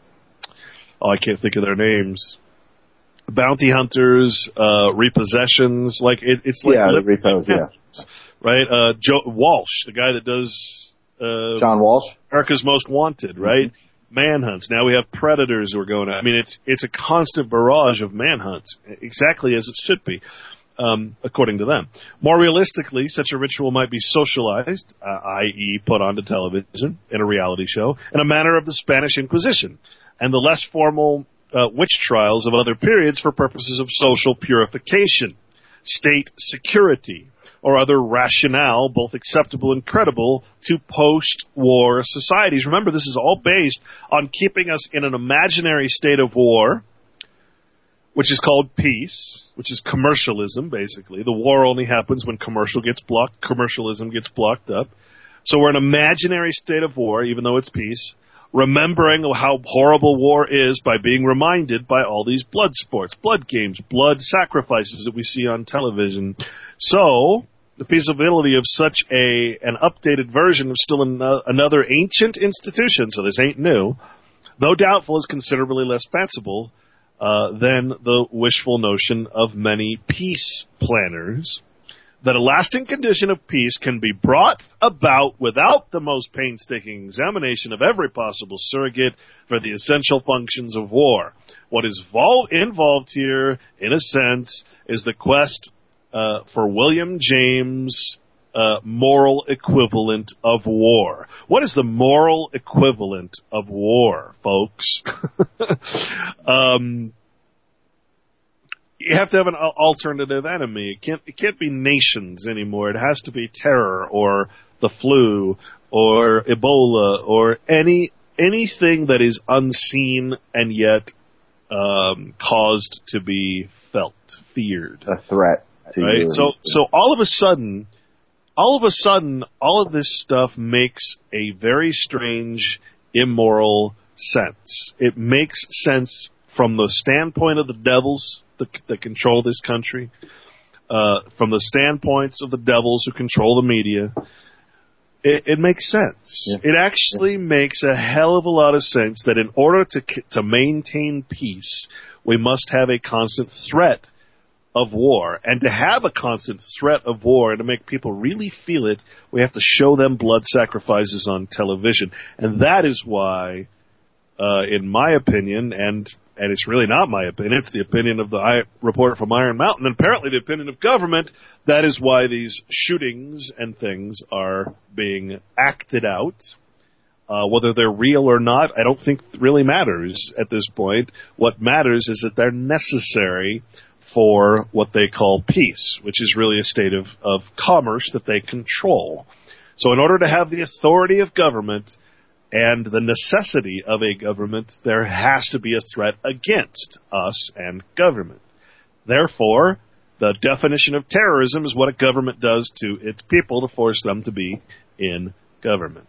oh, I can't think of their names. Bounty hunters, uh, repossessions, like it, it's like yeah, repos, yeah, right. Uh, Joe Walsh, the guy that does uh, John Walsh, America's Most Wanted, right? Mm-hmm. Manhunts. Now we have predators who are going out. I mean, it's it's a constant barrage of manhunts, exactly as it should be. Um, according to them. More realistically, such a ritual might be socialized, uh, that is put onto television in a reality show, in a manner of the Spanish Inquisition, and the less formal uh, witch trials of other periods for purposes of social purification, state security, or other rationale, both acceptable and credible, to post-war societies. Remember, this is all based on keeping us in an imaginary state of war, which is called peace, which is commercialism, basically. The war only happens when commercial gets blocked, commercialism gets blocked up. So we're in an imaginary state of war, even though it's peace, remembering how horrible war is by being reminded by all these blood sports, blood games, blood sacrifices that we see on television. So the feasibility of such a an updated version of still an, uh, another ancient institution, so this ain't new, though doubtful, is considerably less fanciful Uh, than the wishful notion of many peace planners, that a lasting condition of peace can be brought about without the most painstaking examination of every possible surrogate for the essential functions of war. What is vol- involved here, in a sense, is the quest uh, for William James' uh, moral equivalent of war. What is the moral equivalent of war, folks? um, you have to have an alternative enemy. It can't, it can't be nations anymore. It has to be terror or the flu or Ebola or any anything that is unseen and yet um, caused to be felt, feared. A threat to right? you. So, so all of a sudden, all of a sudden, all of this stuff makes a very strange, immoral sense. It makes sense from the standpoint of the devils that, that control this country, uh, from the standpoints of the devils who control the media, it, it makes sense. Yeah. It actually yeah. makes a hell of a lot of sense that in order to to maintain peace, we must have a constant threat of war. And to have a constant threat of war and to make people really feel it, we have to show them blood sacrifices on television. And that is why, uh, in my opinion, and and it's really not my opinion, it's the opinion of the I, reporter from Iron Mountain, and apparently the opinion of government, that is why these shootings and things are being acted out. Uh, whether they're real or not, I don't think really matters at this point. What matters is that they're necessary for what they call peace, which is really a state of, of commerce that they control. So in order to have the authority of government and the necessity of a government, there has to be a threat against us and government. Therefore, the definition of terrorism is what a government does to its people to force them to be in government.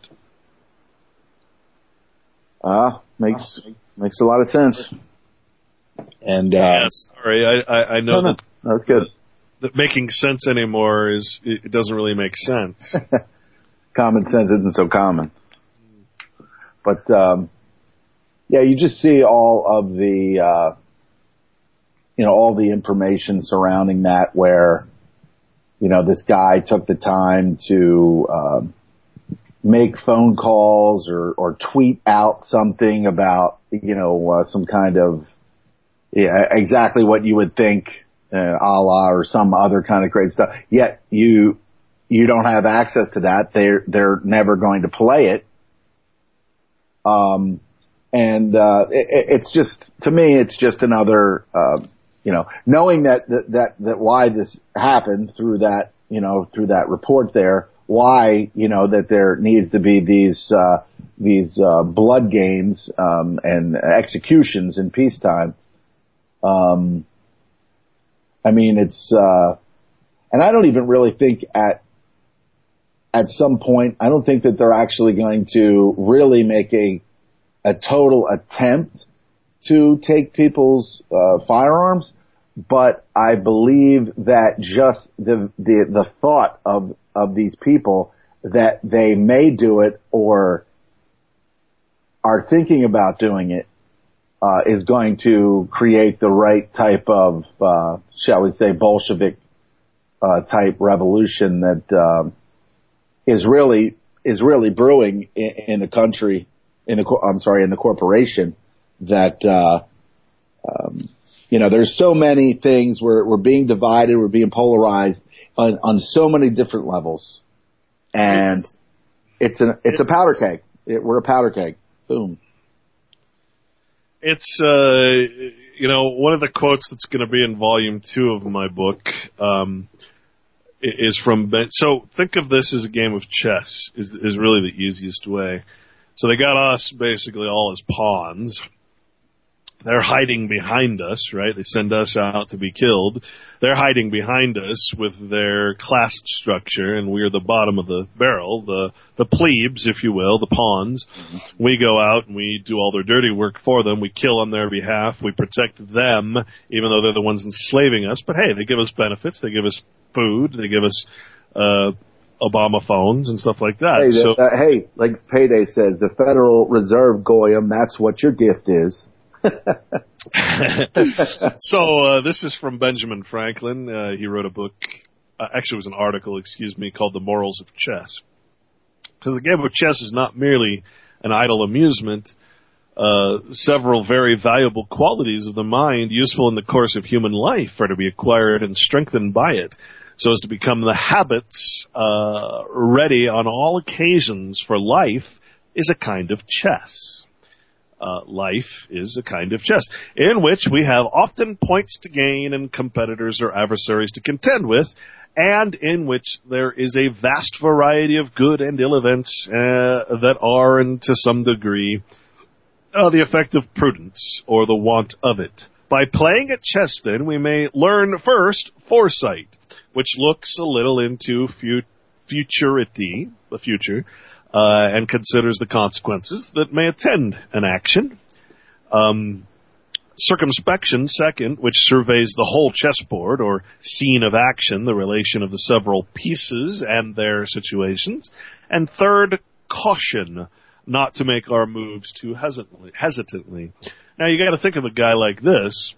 Ah, uh, makes makes a lot of sense. And uh, yeah, sorry, I I, I know no, no, that that's good. That making sense anymore is it doesn't really make sense. Common sense isn't so common. But um, yeah, you just see all of the uh, you know all the information surrounding that, where you know this guy took the time to uh, make phone calls or or tweet out something about you know uh, some kind of yeah, exactly what you would think, uh, Allah or some other kind of great stuff. Yet you you don't have access to that. They're they're never going to play it. Um, and uh, it, it's just to me, it's just another uh, you know, knowing that, that that that why this happened through that you know through that report there, why you know that there needs to be these uh, these uh, blood games um, and executions in peacetime. Um, I mean, it's, uh, and I don't even really think at, at some point, I don't think that they're actually going to really make a, a total attempt to take people's, uh, firearms, but I believe that just the, the, the thought of, of these people that they may do it or are thinking about doing it, Uh, is going to create the right type of, uh, shall we say, Bolshevik uh, type revolution that uh, is really is really brewing in, in the country. In the I'm sorry, in the corporation. That uh, um, you know, there's so many things. We're we're being divided. We're being polarized on, on so many different levels, and it's it's a it's a powder keg. It, we're a powder keg. Boom. It's, uh, you know, one of the quotes that's going to be in volume two of my book, um, is from Ben. So think of this as a game of chess is, is really the easiest way. So they got us basically all as pawns. They're hiding behind us, right? They send us out to be killed. They're hiding behind us with their class structure, and we're the bottom of the barrel, the the plebes, if you will, the pawns. Mm-hmm. We go out and we do all their dirty work for them. We kill on their behalf. We protect them, even though they're the ones enslaving us. But hey, they give us benefits. They give us food. They give us uh Obama phones and stuff like that. Hey, so, uh, hey, like Payday says, the Federal Reserve, Goyim, that's what your gift is. So uh, this is from Benjamin Franklin. Uh, he wrote a book, uh, actually it was an article, excuse me, called The Morals of Chess. Because the game of chess is not merely an idle amusement. Uh, several very valuable qualities of the mind useful in the course of human life are to be acquired and strengthened by it, so as to become the habits uh, ready on all occasions for life is a kind of chess. Uh, life is a kind of chess, in which we have often points to gain and competitors or adversaries to contend with, and in which there is a vast variety of good and ill events uh, that are, and to some degree, uh, the effect of prudence or the want of it. By playing at chess, then, we may learn first foresight, which looks a little into fu- futurity, the future, Uh, and considers the consequences that may attend an action. Um, Circumspection, second, which surveys the whole chessboard or scene of action, the relation of the several pieces and their situations. And third, caution, not to make our moves too hesitantly. hesitantly. Now, you got to think of a guy like this.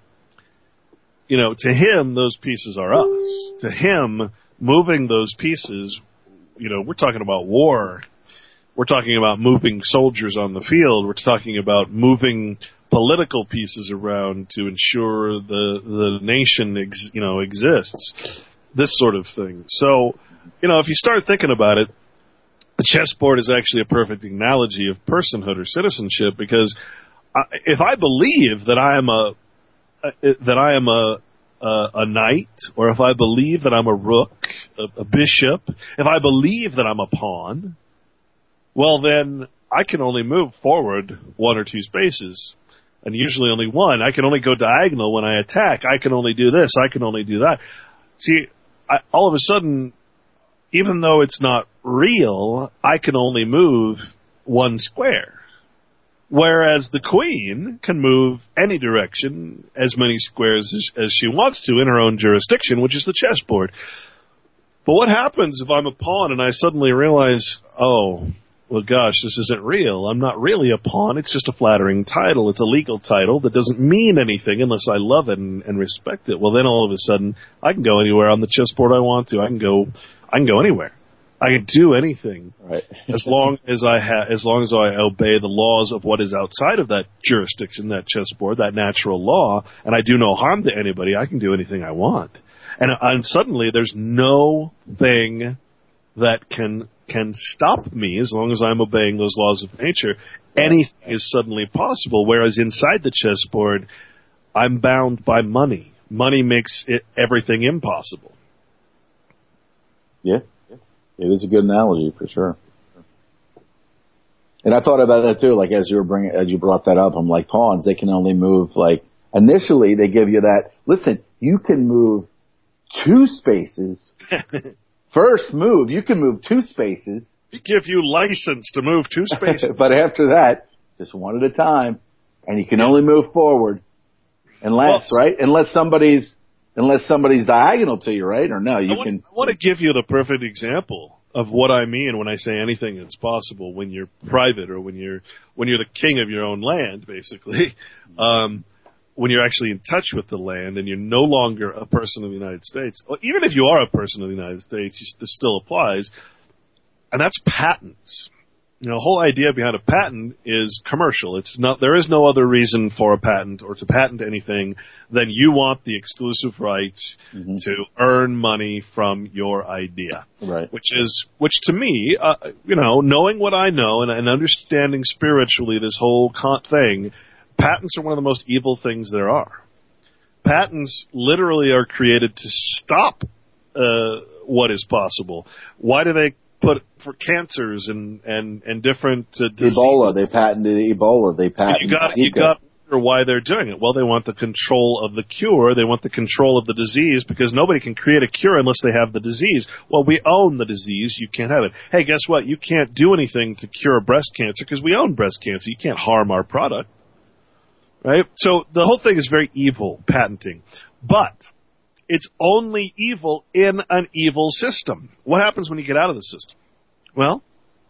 You know, to him, those pieces are us. To him, moving those pieces, you know, we're talking about war. We're talking about moving soldiers on the field. We're talking about moving political pieces around to ensure the the nation ex, you know exists, this sort of thing. So, you know, if you start thinking about it, the chessboard is actually a perfect analogy of personhood or citizenship, because I, if I believe that I am a, a that I am a, a a knight, or if I believe that I'm a rook, a, a bishop, if I believe that I'm a pawn, well then I can only move forward one or two spaces. And usually only one. I can only go diagonal when I attack. I can only do this. I can only do that. See, I, all of a sudden, even though it's not real, I can only move one square. Whereas the queen can move any direction, as many squares as, as she wants to in her own jurisdiction, which is the chessboard. But what happens if I'm a pawn and I suddenly realize, oh, well, gosh, this isn't real. I'm not really a pawn. It's just a flattering title. It's a legal title that doesn't mean anything unless I love it and, and respect it. Well, then all of a sudden, I can go anywhere on the chessboard I want to. I can go, I can go anywhere. I can do anything, right? as long as I ha- as long as I obey the laws of what is outside of that jurisdiction, that chessboard, that natural law, and I do no harm to anybody. I can do anything I want, and and suddenly there's no thing that can. can stop me as long as I'm obeying those laws of nature. Anything is suddenly possible, whereas inside the chessboard, I'm bound by money. Money makes it, everything impossible. Yeah, it is a good analogy for sure. And I thought about that too, like as you were bringing, as you brought that up, I'm like, pawns, they can only move, like, initially they give you that, listen, you can move two spaces. First move, you can move two spaces. We give you license to move two spaces. But after that, just one at a time, and you can only move forward. Unless, well, right? Unless somebody's, unless somebody's diagonal to you, right? Or no, you I want, can. I want to give you the perfect example of what I mean when I say anything is possible when you're private or when you're, when you're the king of your own land, basically. Um, when you're actually in touch with the land and you're no longer a person of the United States, or even if you are a person of the United States, this still applies, and that's patents. You know, the whole idea behind a patent is commercial. It's not, there is no other reason for a patent or to patent anything than you want the exclusive rights mm-hmm. to earn money from your idea. Right. Which is, which to me, uh, you know, knowing what I know and, and understanding spiritually this whole Kant thing, patents are one of the most evil things there are. Patents literally are created to stop uh, what is possible. Why do they put for cancers and and and different uh, diseases? Ebola, they patented Ebola. They patented. You got you got to wonder why they're doing it. Well, they want the control of the cure. They want the control of the disease because nobody can create a cure unless they have the disease. Well, we own the disease. You can't have it. Hey, guess what? You can't do anything to cure breast cancer because we own breast cancer. You can't harm our product. Right? So the whole thing is very evil, patenting. But it's only evil in an evil system. What happens when you get out of the system? Well,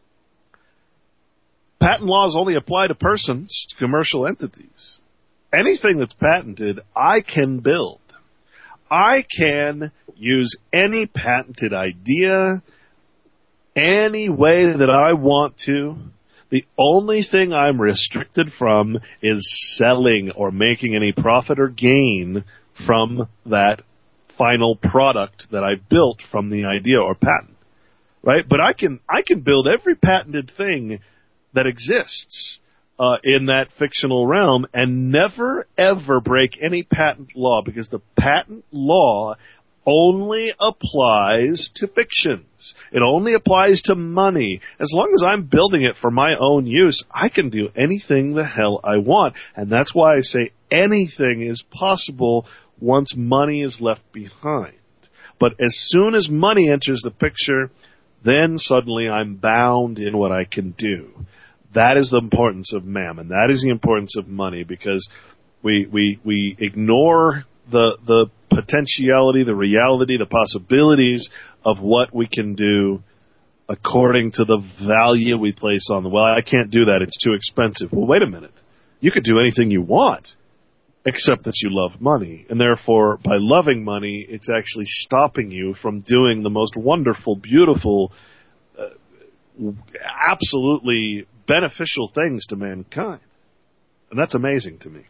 patent laws only apply to persons, to commercial entities. Anything that's patented, I can build. I can use any patented idea any way that I want to. The only thing I'm restricted from is selling or making any profit or gain from that final product that I built from the idea or patent, right? But I can I can build every patented thing that exists uh, in that fictional realm and never, ever break any patent law because the patent law only applies to fictions. It only applies to money. As long as I'm building it for my own use, I can do anything the hell I want. And that's why I say anything is possible once money is left behind. But as soon as money enters the picture, then suddenly I'm bound in what I can do. That is the importance of mammon. That is the importance of money because We we we ignore the the potentiality, the reality, the possibilities of what we can do according to the value we place on them. Well, I can't do that. It's too expensive. Well, wait a minute. You could do anything you want, except that you love money. And therefore, by loving money, it's actually stopping you from doing the most wonderful, beautiful, uh, absolutely beneficial things to mankind. And that's amazing to me.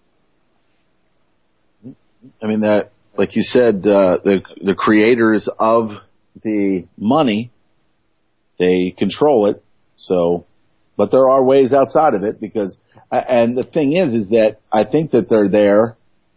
I mean, that, like you said, uh, the the creators of the money, they control it. So, but there are ways outside of it because, and the thing is, is that I think that they're there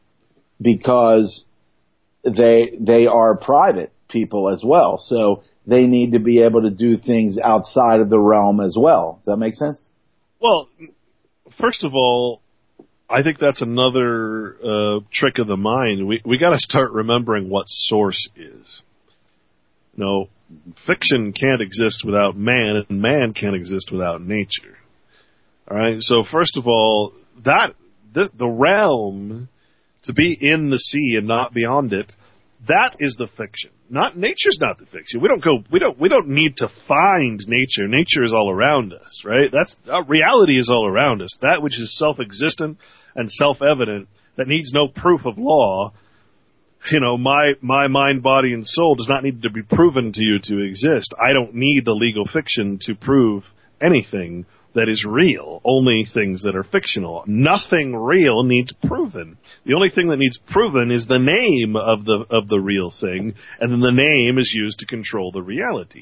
because they they are private people as well. So they need to be able to do things outside of the realm as well. Does that make sense? Well, first of all, I think that's another uh, trick of the mind. We we got to start remembering what source is. You know, fiction can't exist without man, and man can't exist without nature. All right. So first of all, that the, the realm to be in the sea and not beyond it, that is the fiction. Not nature's not the fiction. We don't go. We don't. We don't need to find nature. Nature is all around us, right? That's uh, reality is all around us. That which is self-existent and self-evident, that needs no proof of law. You know, my my mind, body, and soul does not need to be proven to you to exist. I don't need the legal fiction to prove anything that is real, only things that are fictional. Nothing real needs proven. The only thing that needs proven is the name of the of the real thing, and then the name is used to control the reality.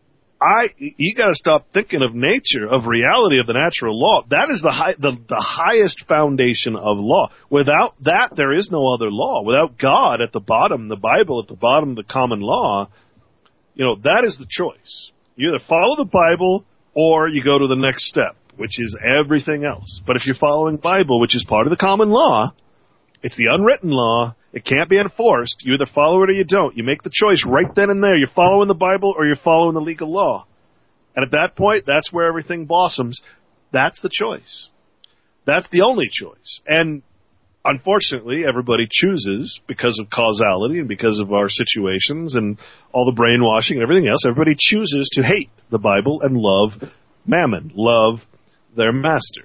I you got to stop thinking of nature, of reality, of the natural law. That is the high, the the highest foundation of law. Without that, there is no other law. Without God at the bottom, the Bible at the bottom, the common law, you know, that is the choice. You either follow the Bible or you go to the next step, which is everything else. But if you're following the Bible, which is part of the common law, it's the unwritten law. It can't be enforced. You either follow it or you don't. You make the choice right then and there. You're following the Bible or you're following the legal law. And at that point, that's where everything blossoms. That's the choice. That's the only choice. And unfortunately, everybody chooses, because of causality and because of our situations and all the brainwashing and everything else, everybody chooses to hate the Bible and love mammon, love their master.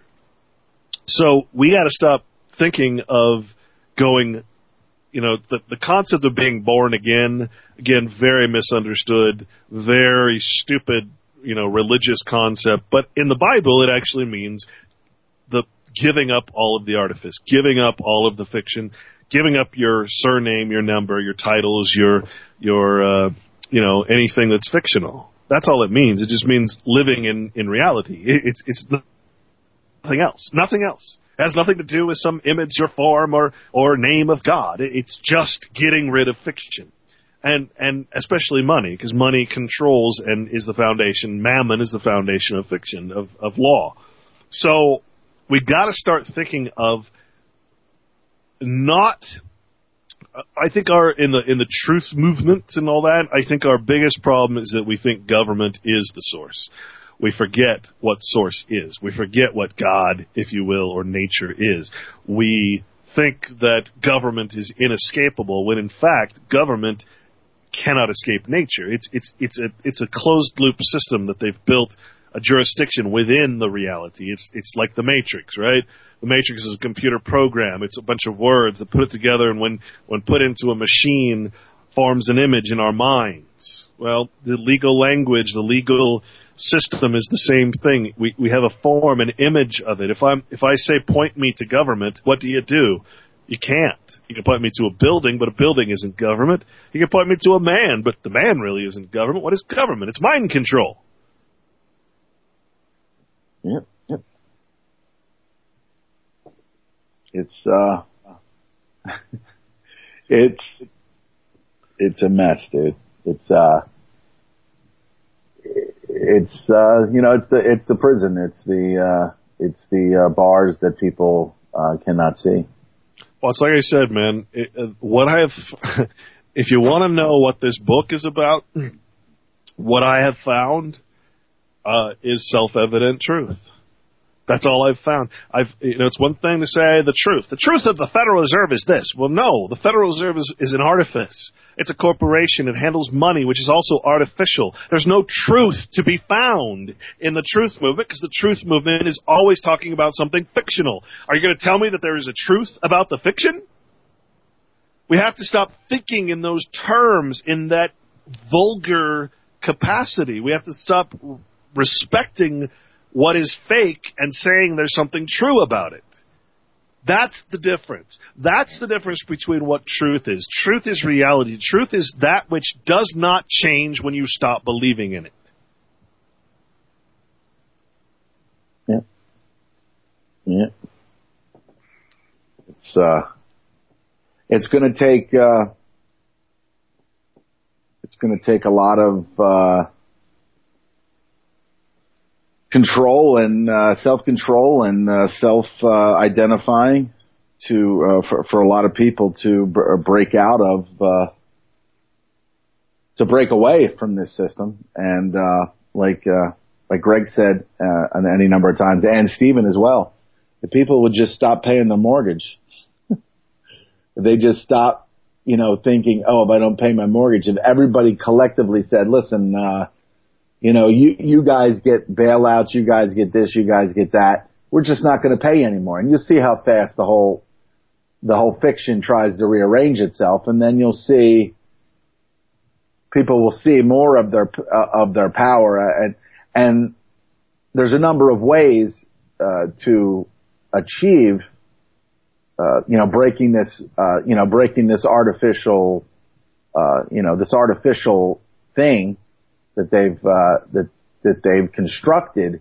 So we got to stop thinking of going, you know, the, the concept of being born again, again, very misunderstood, very stupid, you know, religious concept. But in the Bible, it actually means the giving up all of the artifice, giving up all of the fiction, giving up your surname, your number, your titles, your, your, uh, you know, anything that's fictional. That's all it means. It just means living in, in reality. It, it's, it's nothing else. Nothing else. It has nothing to do with some image or form or, or name of God. It, it's just getting rid of fiction. And, and especially money, because money controls and is the foundation. Mammon is the foundation of fiction, of, of law. So, we got to start thinking of not. I think our in the in the truth movement and all that. I think our biggest problem is that we think government is the source. We forget what source is. We forget what God, if you will, or nature is. We think that government is inescapable when in fact government cannot escape nature. It's it's it's a it's a closed loop system that they've built. A jurisdiction within the reality. It's it's like the Matrix, right? The Matrix is a computer program. It's a bunch of words that put it together, and when, when put into a machine, forms an image in our minds. Well, the legal language, the legal system is the same thing. We we have a form, an image of it. If I'm if I say point me to government, what do you do? You can't. You can point me to a building, but a building isn't government. You can point me to a man, but the man really isn't government. What is government? It's mind control. Yep, yep. It's uh, it's it's a mess, dude. It's uh, it's uh, you know, it's the it's the prison. It's the uh, it's the uh, bars that people uh, cannot see. Well, it's like I said, man. It, uh, what I have, if you want to know what this book is about, what I have found. Uh, is self-evident truth. That's all I've found. I've, you know, it's one thing to say the truth. The truth of the Federal Reserve is this. Well, no, the Federal Reserve is, is an artifice. It's a corporation. It handles money, which is also artificial. There's no truth to be found in the truth movement because the truth movement is always talking about something fictional. Are you going to tell me that there is a truth about the fiction? We have to stop thinking in those terms, in that vulgar capacity. We have to stop respecting what is fake and saying there's something true about it. That's the difference. That's the difference between what truth is. Truth is reality. Truth is that which does not change when you stop believing in it. Yeah. Yeah. It's, uh, it's gonna take, uh, it's gonna take a lot of, uh, control and uh, self-control and uh, self-identifying uh, to uh, for, for a lot of people to b- break out of uh, to break away from this system. And uh, like uh, like Greg said uh, any number of times, and Stephen as well, the people would just stop paying their mortgage. They just stop, you know, thinking, oh, if I don't pay my mortgage, if everybody collectively said, listen, uh, you know, you, you guys get bailouts, you guys get this, you guys get that. We're just not going to pay anymore. And you'll see how fast the whole, the whole fiction tries to rearrange itself. And then you'll see, people will see more of their, uh, of their power. And, and there's a number of ways, uh, to achieve, uh, you know, breaking this, uh, you know, breaking this artificial, uh, you know, this artificial thing that they've uh, that that they've constructed,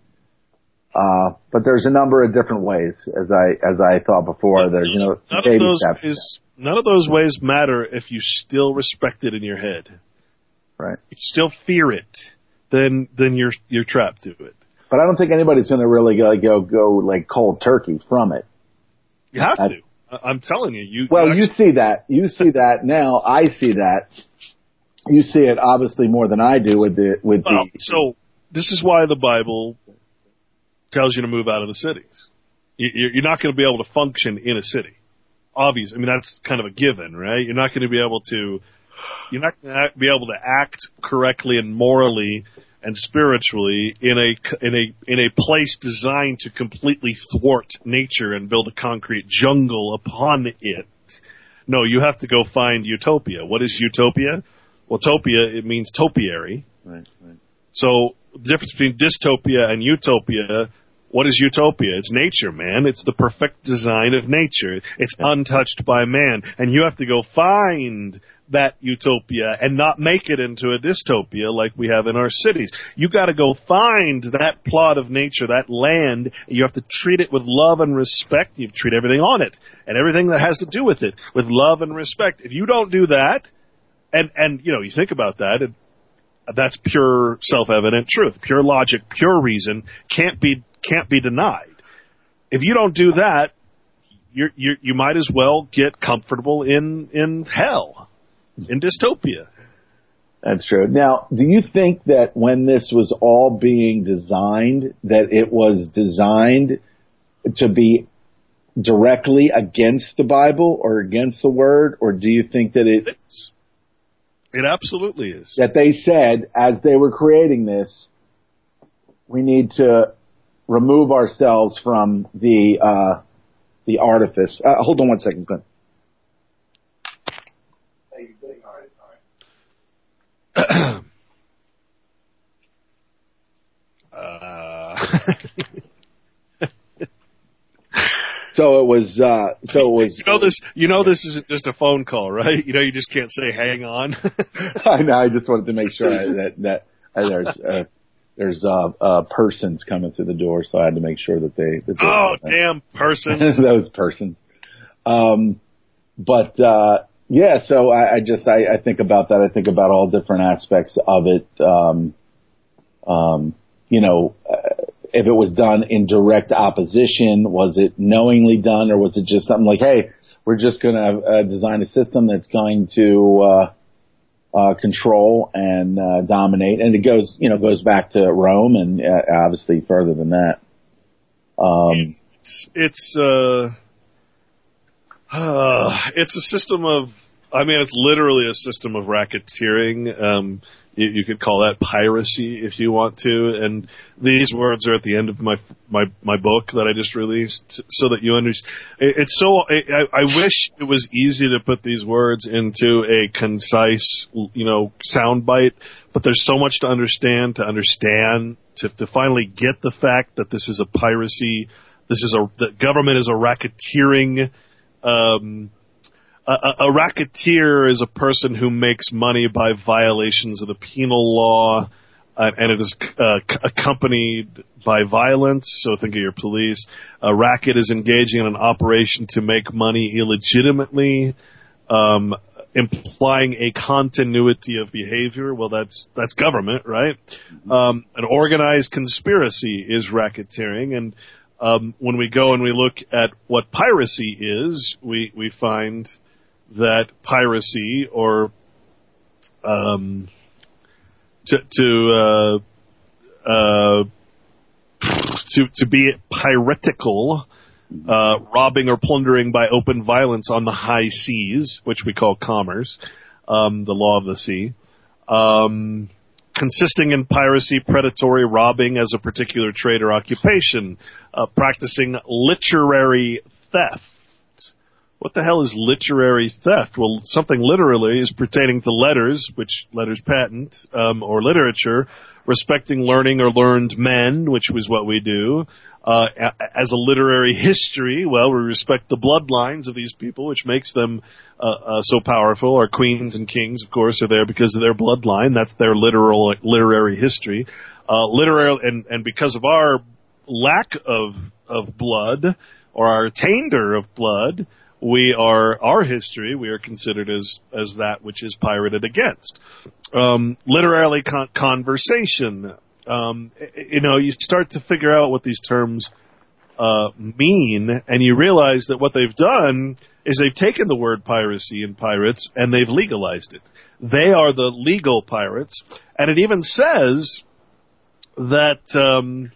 uh, but there's a number of different ways. As I as I thought before, there's you know none baby of those steps. Is, none of those ways matter if you still respect it in your head. Right. If you still fear it, then then you're you're trapped to it. But I don't think anybody's going to really go go go like cold turkey from it. You have I, to. I'm telling you. You well, you, actually, you see that. You see that now. I see that. You see it obviously more than I do with the with well, the. So this is why the Bible tells you to move out of the cities. You're not going to be able to function in a city. Obviously, I mean that's kind of a given, right? You're not going to be able to. You're not going to be able to act correctly and morally and spiritually in a in a in a place designed to completely thwart nature and build a concrete jungle upon it. No, you have to go find utopia. What is utopia? Well, topia, it means topiary. Right, right. So the difference between dystopia and utopia, what is utopia? It's nature, man. It's the perfect design of nature. It's untouched by man. And you have to go find that utopia and not make it into a dystopia like we have in our cities. You got to go find that plot of nature, that land. You have to treat it with love and respect. You treat everything on it and everything that has to do with it with love and respect. If you don't do that, and, and you know, you think about that, and that's pure self-evident truth, pure logic, pure reason, can't be can't be denied. If you don't do that, you're, you're, you might as well get comfortable in, in hell, in dystopia. That's true. Now, do you think that when this was all being designed, that it was designed to be directly against the Bible or against the Word, or do you think that it... It's, it absolutely is. That they said, as they were creating this, we need to remove ourselves from the uh, the artifice. Uh, hold on one second, Clint. uh. So it was. Uh, so it was. You know this. You know this isn't just a phone call, right? You know you just can't say "hang on." I know. I just wanted to make sure that that uh, there's uh, there's uh, uh, persons coming through the door, so I had to make sure that they. That they oh, uh, damn persons! Those persons. Um, but uh, yeah. So I, I just I, I think about that. I think about all different aspects of it. Um, um, you know. Uh, If it was done in direct opposition, was it knowingly done, or was it just something like, hey, we're just going to uh, design a system that's going to uh, uh, control and uh, dominate? And it goes, you know, goes back to Rome and uh, obviously further than that. Um, it's it's uh, uh, it's a system of. I mean, it's literally a system of racketeering. Um, you, you could call that piracy if you want to. And these words are at the end of my my my book that I just released, so that you understand. It, it's so. I, I wish it was easy to put these words into a concise, you know, soundbite. But there's so much to understand. To understand. To to finally get the fact that this is a piracy. This is a the government is a racketeering. Um, A, a racketeer is a person who makes money by violations of the penal law, uh, and it is uh, c- accompanied by violence. So think of your police. A racket is engaging in an operation to make money illegitimately, um, implying a continuity of behavior. Well, that's that's government, right? Um, an organized conspiracy is racketeering, and um, when we go and we look at what piracy is, we we find that piracy, or um, to to uh, uh, to to be piratical, uh, robbing or plundering by open violence on the high seas, which we call commerce, um, the law of the sea, um, consisting in piracy, predatory robbing as a particular trade or occupation, uh, practicing literary theft. What the hell is literary theft? Well, something literally is pertaining to letters, which letters patent, um, or literature, respecting learning or learned men, which was what we do. Uh, as a literary history, well, we respect the bloodlines of these people, which makes them uh, uh, so powerful. Our queens and kings, of course, are there because of their bloodline. That's their literal literary history. Uh, literary, and, and because of our lack of of blood, or our attainder of blood, we are, our history, we are considered as, as that which is pirated against. Um, literally con- conversation. Um, you know, you start to figure out what these terms, uh, mean, and you realize that what they've done is they've taken the word piracy and pirates and they've legalized it. They are the legal pirates, and it even says that, um,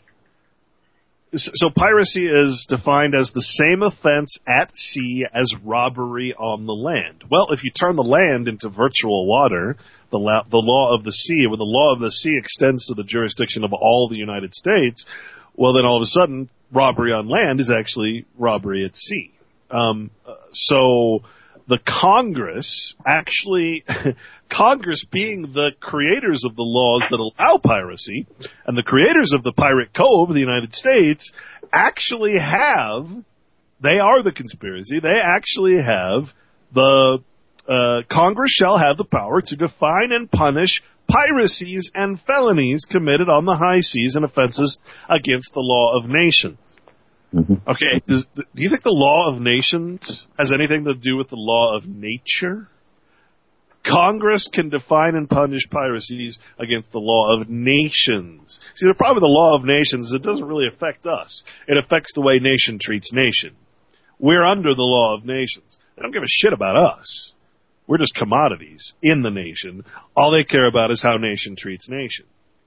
So piracy is defined as the same offense at sea as robbery on the land. Well, if you turn the land into virtual water, the, la- the law of the sea, when the law of the sea extends to the jurisdiction of all the United States, well, then all of a sudden, robbery on land is actually robbery at sea. Um, so the Congress actually, Congress being the creators of the laws that allow piracy, and the creators of the Pirate Code of the United States, actually have, they are the conspiracy, they actually have the, uh, Congress shall have the power to define and punish piracies and felonies committed on the high seas and offenses against the law of nations. Mm-hmm. Okay, does, do you think the law of nations has anything to do with the law of nature? Congress can define and punish piracies against the law of nations. See, the problem with the law of nations is it doesn't really affect us. It affects the way nation treats nation. We're under the law of nations. They don't give a shit about us. We're just commodities in the nation. All they care about is how nation treats nation.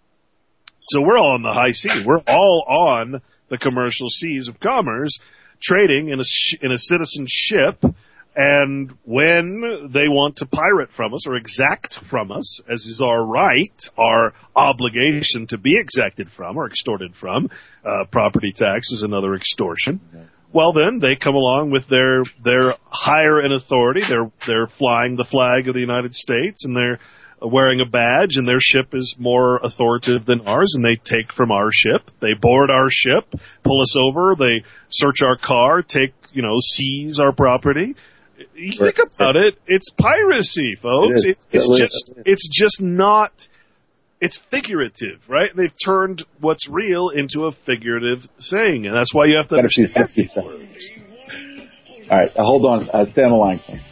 So we're all on the high sea. We're all on the commercial seas of commerce, trading in a sh- in a citizen ship, and when they want to pirate from us or exact from us, as is our right, our obligation to be exacted from or extorted from, uh, property tax is another extortion. Well, then they come along with their their higher in authority. They're they're flying the flag of the United States, and they're wearing a badge, and their ship is more authoritative than ours, and they take from our ship. They board our ship, pull us over, they search our car, take, you know, seize our property. You think about it, it's piracy, folks. It it's just, it's just not, it's figurative, right? They've turned what's real into a figurative thing, and that's why you have to understand these words. All right, uh, hold on. Uh, stay on the line, please.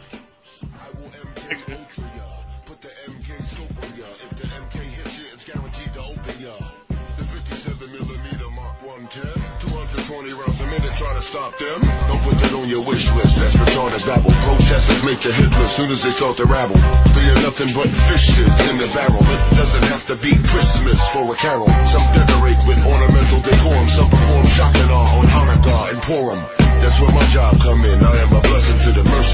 try to stop them, don't put that on your wish list. That's retarded babble. Protesters make the hit list soon as they start to rabble. Fear nothing but fishes in the barrel. It doesn't have to be Christmas for a carol. Some decorate with ornamental decorum. Some perform Shakana on Hanukkah and Purim. That's where my job come in. I am a blessing to the mercy